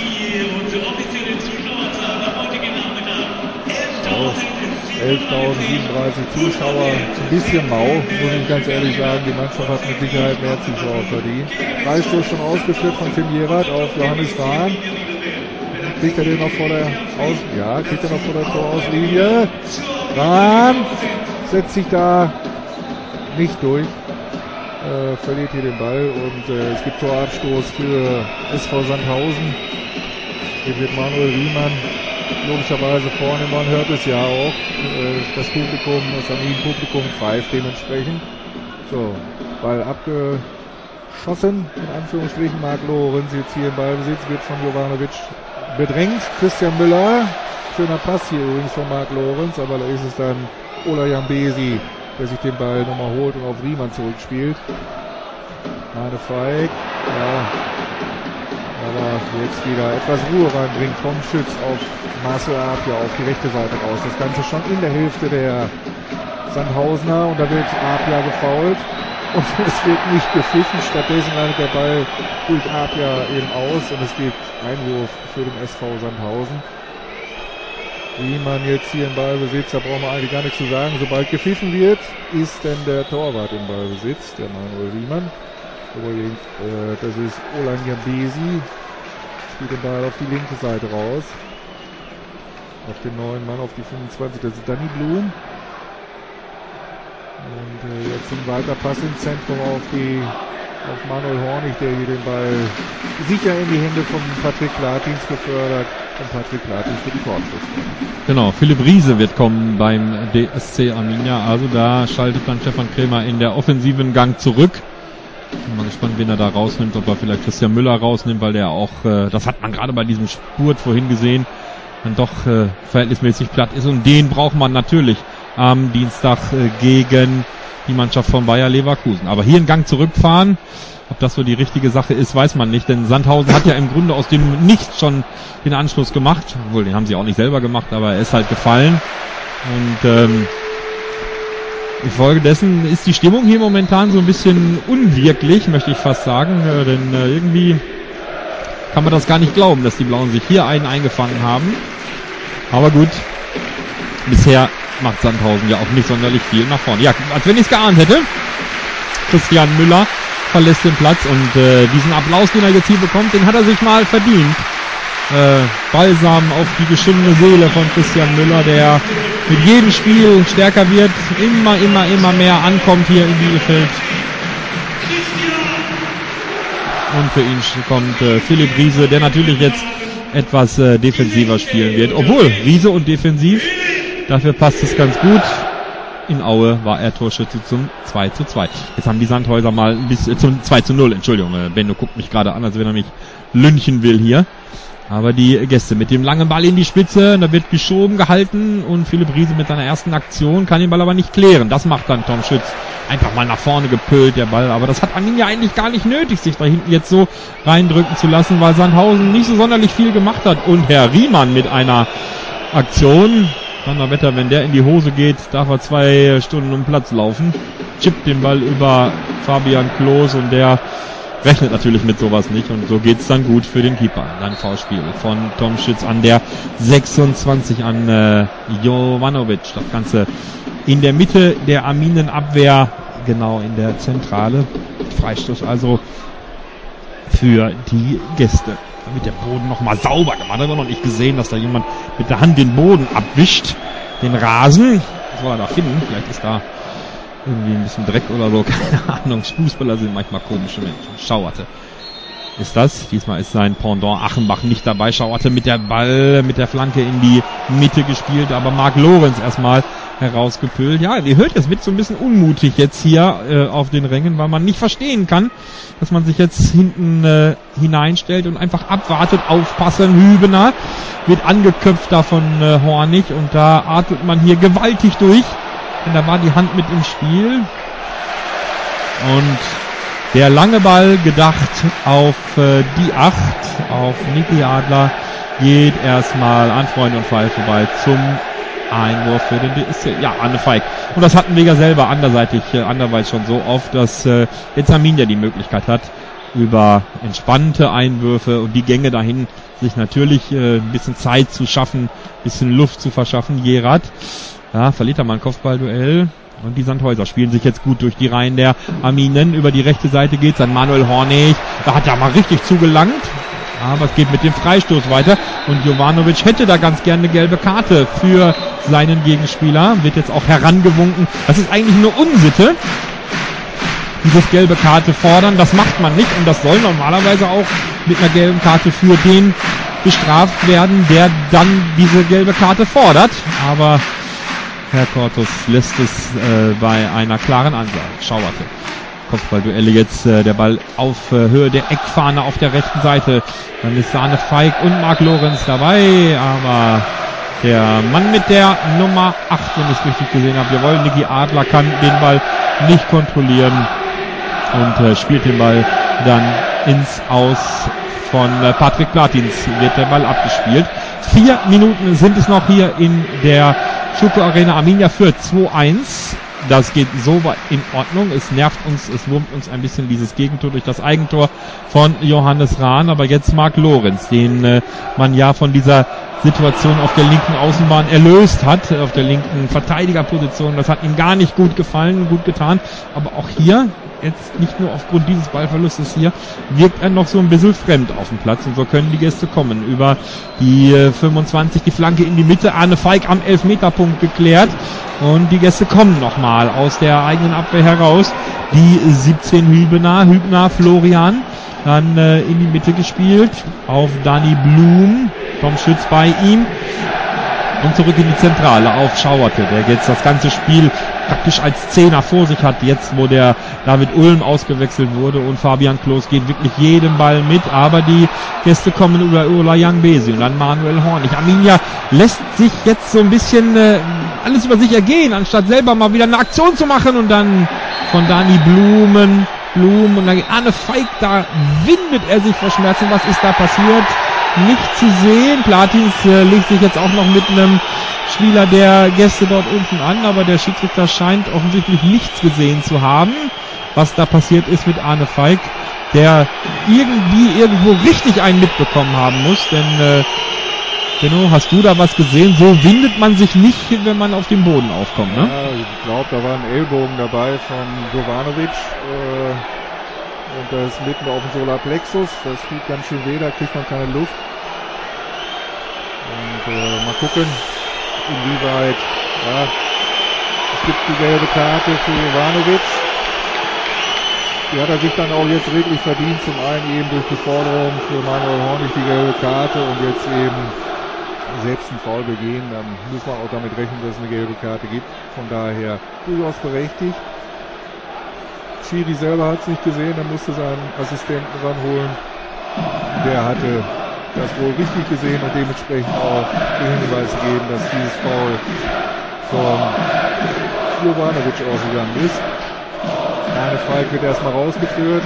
elftausendsiebenunddreißig Zuschauer, ein bisschen mau, muss ich ganz ehrlich sagen. Die Mannschaft hat mit Sicherheit mehr Zuschauer verdient. Freistoß schon ausgeführt von Tim Gerard auf Johannes Rahn. Kriegt er den noch vor der Aus... Ja, kriegt er noch vor der Torauslinie. Rahn setzt sich da nicht durch. Äh, verliert hier den Ball und äh, es gibt Torabstoß für S V Sandhausen. Hier wird Manuel Riemann logischerweise vorne, man hört es ja auch. Äh, das Publikum, das Armin-Publikum pfeift dementsprechend. So, Ball abgeschossen, in Anführungsstrichen. Marc Lorenz jetzt hier im Ballbesitz, wird von Jovanovic bedrängt. Christian Müller, schöner Pass hier übrigens von Marc Lorenz, aber da ist es dann Ola Jambesi, der sich den Ball nochmal holt und auf Riemann zurückspielt. Arne Feig, ja, aber jetzt wieder etwas Ruhe reinbringt vom Schütz auf Marcel Apia auf die rechte Seite raus. Das Ganze schon in der Hälfte der Sandhausener und da wird Apia gefoult und es wird nicht gepfiffen. Stattdessen landet der Ball durch Apia eben aus und es gibt Einwurf für den S V Sandhausen. Wie man jetzt hier im Ballbesitz, da brauchen wir eigentlich gar nichts zu sagen. Sobald gepfiffen wird, ist denn der Torwart im Ballbesitz, der Manuel Riemann. Äh, das ist Olan Jambesi. Spielt den Ball auf die linke Seite raus. Auf den neuen Mann, auf die fünfundzwanzig, das ist Danny Blum. Und äh, jetzt ein weiter Pass ins Zentrum auf die auf Manuel Hornig, der hier den Ball sicher in die Hände von Patrick Platins gefördert. Und Patrick Platins für die Torabschluss. Genau, Philipp Riese wird kommen beim D S C Arminia. Also da schaltet dann Stefan Krämer in der offensiven Gang zurück. Bin mal gespannt, wen er da rausnimmt, ob er vielleicht Christian Müller rausnimmt, weil der auch, äh, das hat man gerade bei diesem Spurt vorhin gesehen, dann doch äh, verhältnismäßig platt ist. Und den braucht man natürlich am Dienstag äh, gegen die Mannschaft von Bayer Leverkusen. Aber hier einen Gang zurückfahren, ob das so die richtige Sache ist, weiß man nicht. Denn Sandhausen hat ja im Grunde aus dem Nichts schon den Anschluss gemacht. Obwohl, den haben sie auch nicht selber gemacht, aber er ist halt gefallen. Und ähm, infolgedessen ist die Stimmung hier momentan so ein bisschen unwirklich, möchte ich fast sagen. Äh, denn äh, irgendwie kann man das gar nicht glauben, dass die Blauen sich hier einen eingefangen haben. Aber gut, bisher macht Sandhausen ja auch nicht sonderlich viel nach vorne. Ja, als wenn ich es geahnt hätte. Christian Müller verlässt den Platz und äh, diesen Applaus, den er jetzt hier bekommt, den hat er sich mal verdient. Äh, Balsam auf die geschundene Seele von Christian Müller, der mit jedem Spiel stärker wird, immer, immer, immer mehr ankommt hier in Bielefeld. Und für ihn kommt äh, Philipp Riese, der natürlich jetzt etwas äh, defensiver spielen wird. Obwohl, Riese und defensiv, dafür passt es ganz gut. In Aue war er Torschütze zum zwei zu zwei. Jetzt haben die Sandhäuser mal bis äh, zum zwei zu null, Entschuldigung, äh, Benno guckt mich gerade an, als wenn er mich lynchen will hier. Aber die Gäste mit dem langen Ball in die Spitze, da wird geschoben, gehalten und Philipp Riese mit seiner ersten Aktion kann den Ball aber nicht klären. Das macht dann Tom Schütz. Einfach mal nach vorne gepölt, der Ball. Aber das hat Arminia eigentlich gar nicht nötig, sich da hinten jetzt so reindrücken zu lassen, weil Sandhausen nicht so sonderlich viel gemacht hat. Und Herr Riemann mit einer Aktion, Donnerwetter, wenn der in die Hose geht, darf er zwei Stunden um Platz laufen. Chippt den Ball über Fabian Klos und der rechnet natürlich mit sowas nicht und so geht's dann gut für den Keeper. Dann Foulspiel von Tomschitz an der sechsundzwanzig an äh, Jovanovic. Das Ganze in der Mitte der Arminenabwehr, genau in der Zentrale. Freistoß also für die Gäste. Da wird der Boden nochmal sauber gemacht. Da haben wir noch nicht gesehen, dass da jemand mit der Hand den Boden abwischt. Den Rasen. Was soll er da finden? Vielleicht ist da irgendwie ein bisschen Dreck oder so. Keine Ahnung. Fußballer sind manchmal komische Menschen. Schauerte ist das. Diesmal ist sein Pendant Achenbach nicht dabei. Schauerte mit der Ball, mit der Flanke in die Mitte gespielt. Aber Marc Lorenz erstmal herausgepült. Ja, ihr hört, es wird so ein bisschen unmutig jetzt hier äh, auf den Rängen, weil man nicht verstehen kann, dass man sich jetzt hinten äh, hineinstellt und einfach abwartet, aufpassen. Hübener wird angeköpft da von äh, Hornig und da atmet man hier gewaltig durch, denn da war die Hand mit im Spiel. Und der lange Ball, gedacht auf äh, die acht, auf Niki Adler, geht erstmal an Freund und Fall vorbei zum Einwurf für den D S C. Ja, Anne Feig. Und das hatten wir ja selber anderseitig, äh, anderweitig schon so oft, dass äh, jetzt Arminia die Möglichkeit hat, über entspannte Einwürfe und die Gänge dahin sich natürlich äh, ein bisschen Zeit zu schaffen, ein bisschen Luft zu verschaffen. Gerard, ja, verliert er mal ein Kopfballduell. Und die Sandhäuser spielen sich jetzt gut durch die Reihen der Arminen. Über die rechte Seite geht's an Manuel Hornig. Da hat er mal richtig zugelangt. Aber es geht mit dem Freistoß weiter. Und Jovanovic hätte da ganz gerne eine gelbe Karte für seinen Gegenspieler. Wird jetzt auch herangewunken. Das ist eigentlich nur Unsitte. Dieses gelbe Karte fordern. Das macht man nicht. Und das soll normalerweise auch mit einer gelben Karte für den bestraft werden, der dann diese gelbe Karte fordert. Aber Herr Cortus lässt es äh, bei einer klaren Ansage. Schauerte. Kopfballduelle jetzt, äh, der Ball auf äh, Höhe der Eckfahne auf der rechten Seite. Dann ist Sahne Feig und Marc Lorenz dabei, aber der Mann mit der Nummer acht, wenn ich es richtig gesehen habe, jawohl, Niki Adler kann den Ball nicht kontrollieren und äh, spielt den Ball dann ins Aus von äh, Patrick Platins, wird der Ball abgespielt. Vier Minuten sind es noch hier in der Schuko Arena. Arminia führt zwei eins. Das geht so weit in Ordnung. Es nervt uns, es wurmt uns ein bisschen dieses Gegentor durch das Eigentor von Johannes Rahn. Aber jetzt Marc Lorenz, den äh, man ja von dieser Situation auf der linken Außenbahn erlöst hat, auf der linken Verteidigerposition. Das hat ihm gar nicht gut gefallen, gut getan. Aber auch hier, jetzt nicht nur aufgrund dieses Ballverlustes hier, wirkt er noch so ein bisschen fremd auf dem Platz. Und so können die Gäste kommen. Über die äh, fünfundzwanzig, die Flanke in die Mitte. Arne Feig am Elfmeterpunkt geklärt. Und die Gäste kommen nochmal aus der eigenen Abwehr heraus. Die siebzehn Hübner, Hübner, Florian, dann äh, in die Mitte gespielt. Auf Dani Blum. Tom Schütz bei ihm. Und zurück in die Zentrale auf Schauerte, der jetzt das ganze Spiel praktisch als Zehner vor sich hat, jetzt wo der David Ulm ausgewechselt wurde und Fabian Klos geht wirklich jeden Ball mit, aber die Gäste kommen über Ulla Young-Besi und dann Manuel Hornig. Arminia lässt sich jetzt so ein bisschen äh, alles über sich ergehen, anstatt selber mal wieder eine Aktion zu machen und dann von Dani Blumen, Blum und dann Arne Feig, da windet er sich vor Schmerzen. Was ist da passiert? Nicht zu sehen. Platins äh, legt sich jetzt auch noch mit einem Spieler der Gäste dort unten an, aber der Schiedsrichter scheint offensichtlich nichts gesehen zu haben, was da passiert ist mit Arne Feig, der irgendwie irgendwo richtig einen mitbekommen haben muss, denn äh, Benno, hast du da was gesehen? So windet man sich nicht, wenn man auf dem Boden aufkommt, ne? Ja, ich glaube, da war ein Ellbogen dabei von Jovanovic. Äh Und da ist mitten auf dem Solarplexus. Das tut ganz schön weh, da kriegt man keine Luft. Und äh, mal gucken, inwieweit. Ja, es gibt die gelbe Karte für Jovanovic. Die hat er sich dann auch jetzt wirklich verdient. Zum einen eben durch die Forderung für Manuel Hornig die gelbe Karte und jetzt eben selbst einen Foul begehen. Dann muss man auch damit rechnen, dass es eine gelbe Karte gibt. Von daher durchaus berechtigt. Schiri selber hat es nicht gesehen, er musste seinen Assistenten ranholen. Der hatte das wohl richtig gesehen und dementsprechend auch den Hinweis gegeben, dass dieses Foul von Jovanovic ausgegangen ist. Arne Feig wird erstmal rausgeführt.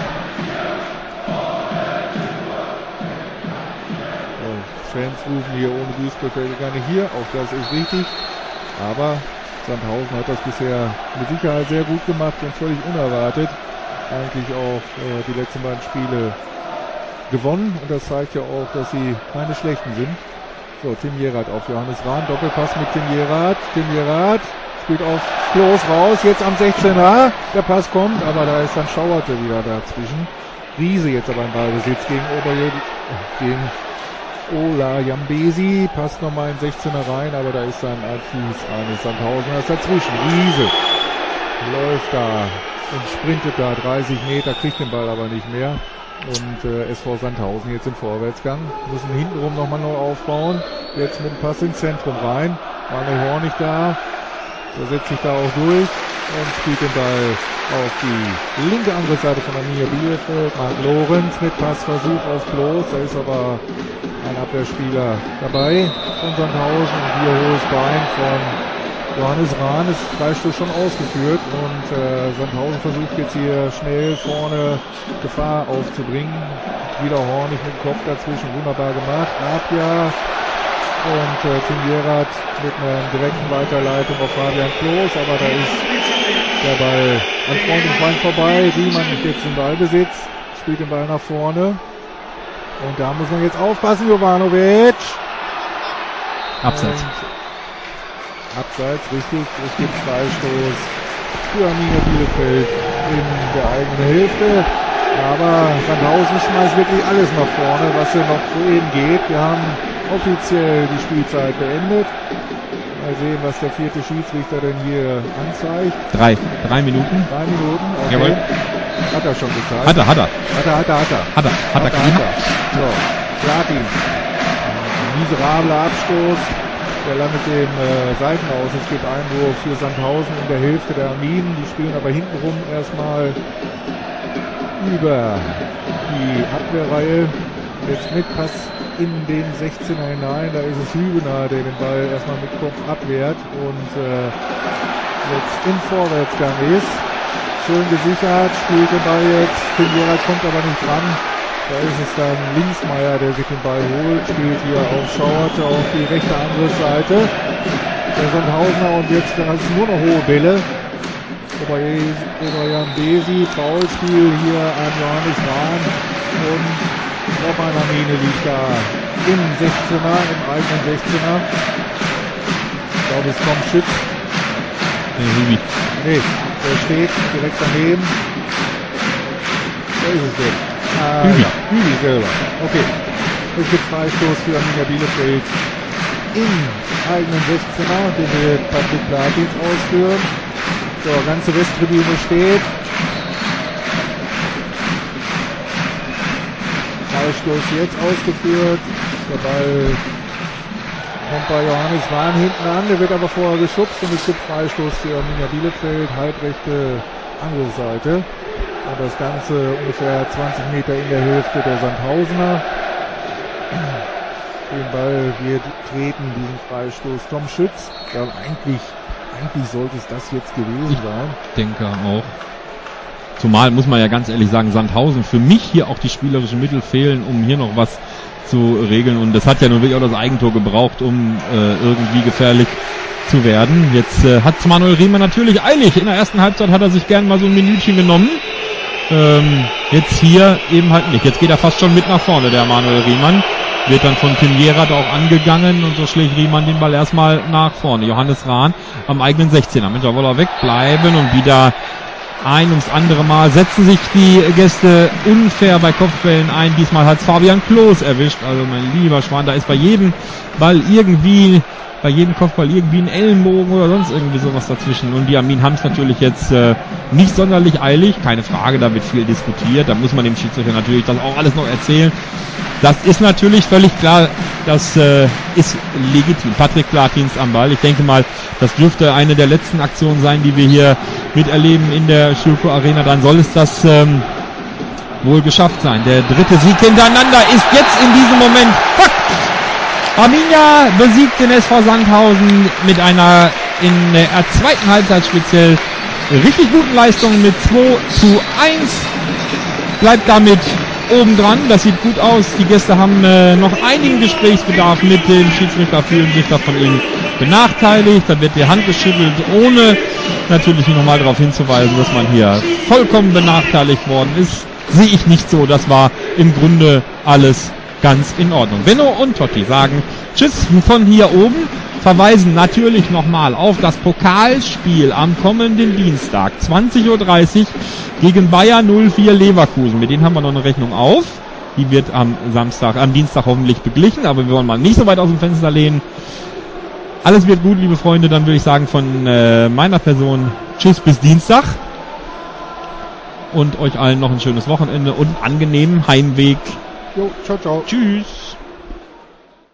Fans rufen hier ohne Büßbefehl gar nicht hier, auch das ist richtig. Aber Sandhausen hat das bisher mit Sicherheit sehr gut gemacht und völlig unerwartet eigentlich auch äh, die letzten beiden Spiele gewonnen. Und das zeigt ja auch, dass sie keine schlechten sind. So, Tim Jerath auf Johannes Rahn. Doppelpass mit Tim Jerath. Tim Jerath spielt auf Klos raus. Jetzt am sechzehner. Der Pass kommt, aber da ist dann Schauerte wieder dazwischen. Riese jetzt aber im Ballbesitz gegen Oberjö, gegen Ola Jambesi. Passt nochmal in sechzehner rein, aber da ist dann ein Fuß eines Sandhauseners dazwischen. Riese läuft da und sprintet da dreißig Meter, kriegt den Ball aber nicht mehr. Und äh, S V Sandhausen jetzt im Vorwärtsgang. Müssen hintenrum nochmal neu aufbauen. Jetzt mit dem Pass ins Zentrum rein. Manuel Hornig da. Der setzt sich da auch durch und spielt den Ball auf die linke andere Seite von Arminia Bielefeld. Marc Lorenz mit Passversuch auf Klos. Da ist aber ein Abwehrspieler dabei von Sandhausen. Und hier hohes Bein von Johannes Rahn, ist Freistoß schon ausgeführt. Und äh, Sandhausen versucht jetzt hier schnell vorne Gefahr aufzubringen. Wieder Hornig mit dem Kopf dazwischen. Wunderbar gemacht. Apia. Und äh, Tim Jerath mit einer direkten Weiterleitung auf Fabian Klos, aber da ist der Ball an Freund und Feind vorbei. Riemann jetzt im Ballbesitz, spielt den Ball nach vorne. Und da muss man jetzt aufpassen, Jovanovic. Abseits. Und abseits, richtig. Es gibt Freistoß für Arminia Bielefeld in der eigenen Hälfte. Aber Sandhausen schmeißt wirklich alles nach vorne, was hier noch soeben geht. Wir haben offiziell die Spielzeit beendet. Mal sehen, was der vierte Schiedsrichter denn hier anzeigt. Drei. Drei Minuten. Drei Minuten, okay. Jawohl. Hat er schon gezeigt. Hat er, hat er. Hat er, hat er, hat er. Hat er, hat er, hat er. So, Platin. Ein miserabler Abstoß. Der landet dem äh, Seiten aus. Es gibt Einwurf für Sandhausen in der Hälfte der Arminen. Die spielen aber hintenrum erstmal über die Abwehrreihe. Jetzt mit Pass in den sechzehner hinein. Da ist es Hübener, der den Ball erstmal mit Kopf abwehrt und äh, jetzt im Vorwärtsgang ist. Schön gesichert, spielt den Ball jetzt. Tim Jerath kommt aber nicht dran. Da ist es dann Linksmeier, der sich den Ball holt. Spielt hier auf Schauerte auf die rechte andere Seite. Der Sandhausener und jetzt da ist nur noch hohe Bälle. Oberjan Besi, Foulspiel hier an Johannes Rahn und noch eine Mine liegt da im sechzehner, im eigenen sechzehner. Ich glaube, es kommt Schütz. Nee, Hübi. Nee, der steht direkt daneben. Wer ist es denn? Äh, Hübi. Ja, Hübi selber. Okay. Es gibt Freistoß für Arminia Bielefeld im eigenen sechzehner, den wir Patrick Platins ausführen. So, ganze Westtribüne steht. Freistoß jetzt ausgeführt. Der Ball kommt bei Johannes Rahn hinten an. Der wird aber vorher geschubst und es gibt Freistoß für Arminia Bielefeld. Halbrechte andere Seite. Und das Ganze ungefähr zwanzig Meter in der Hälfte der Sandhausener. Den Ball wird treten, diesen Freistoß Tom Schütz. Ja, eigentlich, eigentlich sollte es das jetzt gewesen sein. Ich denke auch. Zumal, muss man ja ganz ehrlich sagen, Sandhausen für mich hier auch die spielerischen Mittel fehlen, um hier noch was zu regeln. Und das hat ja nun wirklich auch das Eigentor gebraucht, um äh, irgendwie gefährlich zu werden. Jetzt äh, hat Manuel Riemann natürlich eilig. In der ersten Halbzeit hat er sich gern mal so ein Minütchen genommen. Ähm, jetzt hier eben halt nicht. Jetzt geht er fast schon mit nach vorne, der Manuel Riemann. Wird dann von Tim Jerath auch angegangen und so schlägt Riemann den Ball erstmal nach vorne. Johannes Rahn am eigenen sechzehner. Mensch, da will er wegbleiben und wieder ein ums andere Mal setzen sich die Gäste unfair bei Kopfbällen ein. Diesmal hat Fabian Klos erwischt. Also mein lieber Schwan, da ist bei jedem Ball irgendwie, bei jedem Kopfball irgendwie ein Ellenbogen oder sonst irgendwie sowas dazwischen. Und die Armin haben es natürlich jetzt äh, nicht sonderlich eilig. Keine Frage, da wird viel diskutiert. Da muss man dem Schiedsrichter natürlich das auch alles noch erzählen. Das ist natürlich völlig klar, das äh, ist legitim. Patrick Platins am Ball. Ich denke mal, das dürfte eine der letzten Aktionen sein, die wir hier miterleben in der Schulco Arena. Dann soll es das ähm, wohl geschafft sein. Der dritte Sieg hintereinander ist jetzt in diesem Moment Fakt. Arminia besiegt den S V Sandhausen mit einer in der zweiten Halbzeit speziell richtig guten Leistung mit zwei zu eins. Bleibt damit obendran. Das sieht gut aus. Die Gäste haben äh, noch einigen Gesprächsbedarf mit dem Schiedsrichter, fühlen sich da von ihm benachteiligt. Da wird die Hand geschüttelt, ohne natürlich nochmal darauf hinzuweisen, dass man hier vollkommen benachteiligt worden ist. Sehe ich nicht so. Das war im Grunde alles ganz in Ordnung. Benno und Totti sagen Tschüss von hier oben, verweisen natürlich nochmal auf das Pokalspiel am kommenden Dienstag, zwanzig Uhr dreißig gegen Bayer null vier Leverkusen. Mit denen haben wir noch eine Rechnung auf. Die wird am Samstag, am Dienstag hoffentlich beglichen, aber wir wollen mal nicht so weit aus dem Fenster lehnen. Alles wird gut, liebe Freunde. Dann würde ich sagen von äh, meiner Person Tschüss bis Dienstag. Und euch allen noch ein schönes Wochenende und einen angenehmen Heimweg. Jo, ciao, ciao. Tschüss.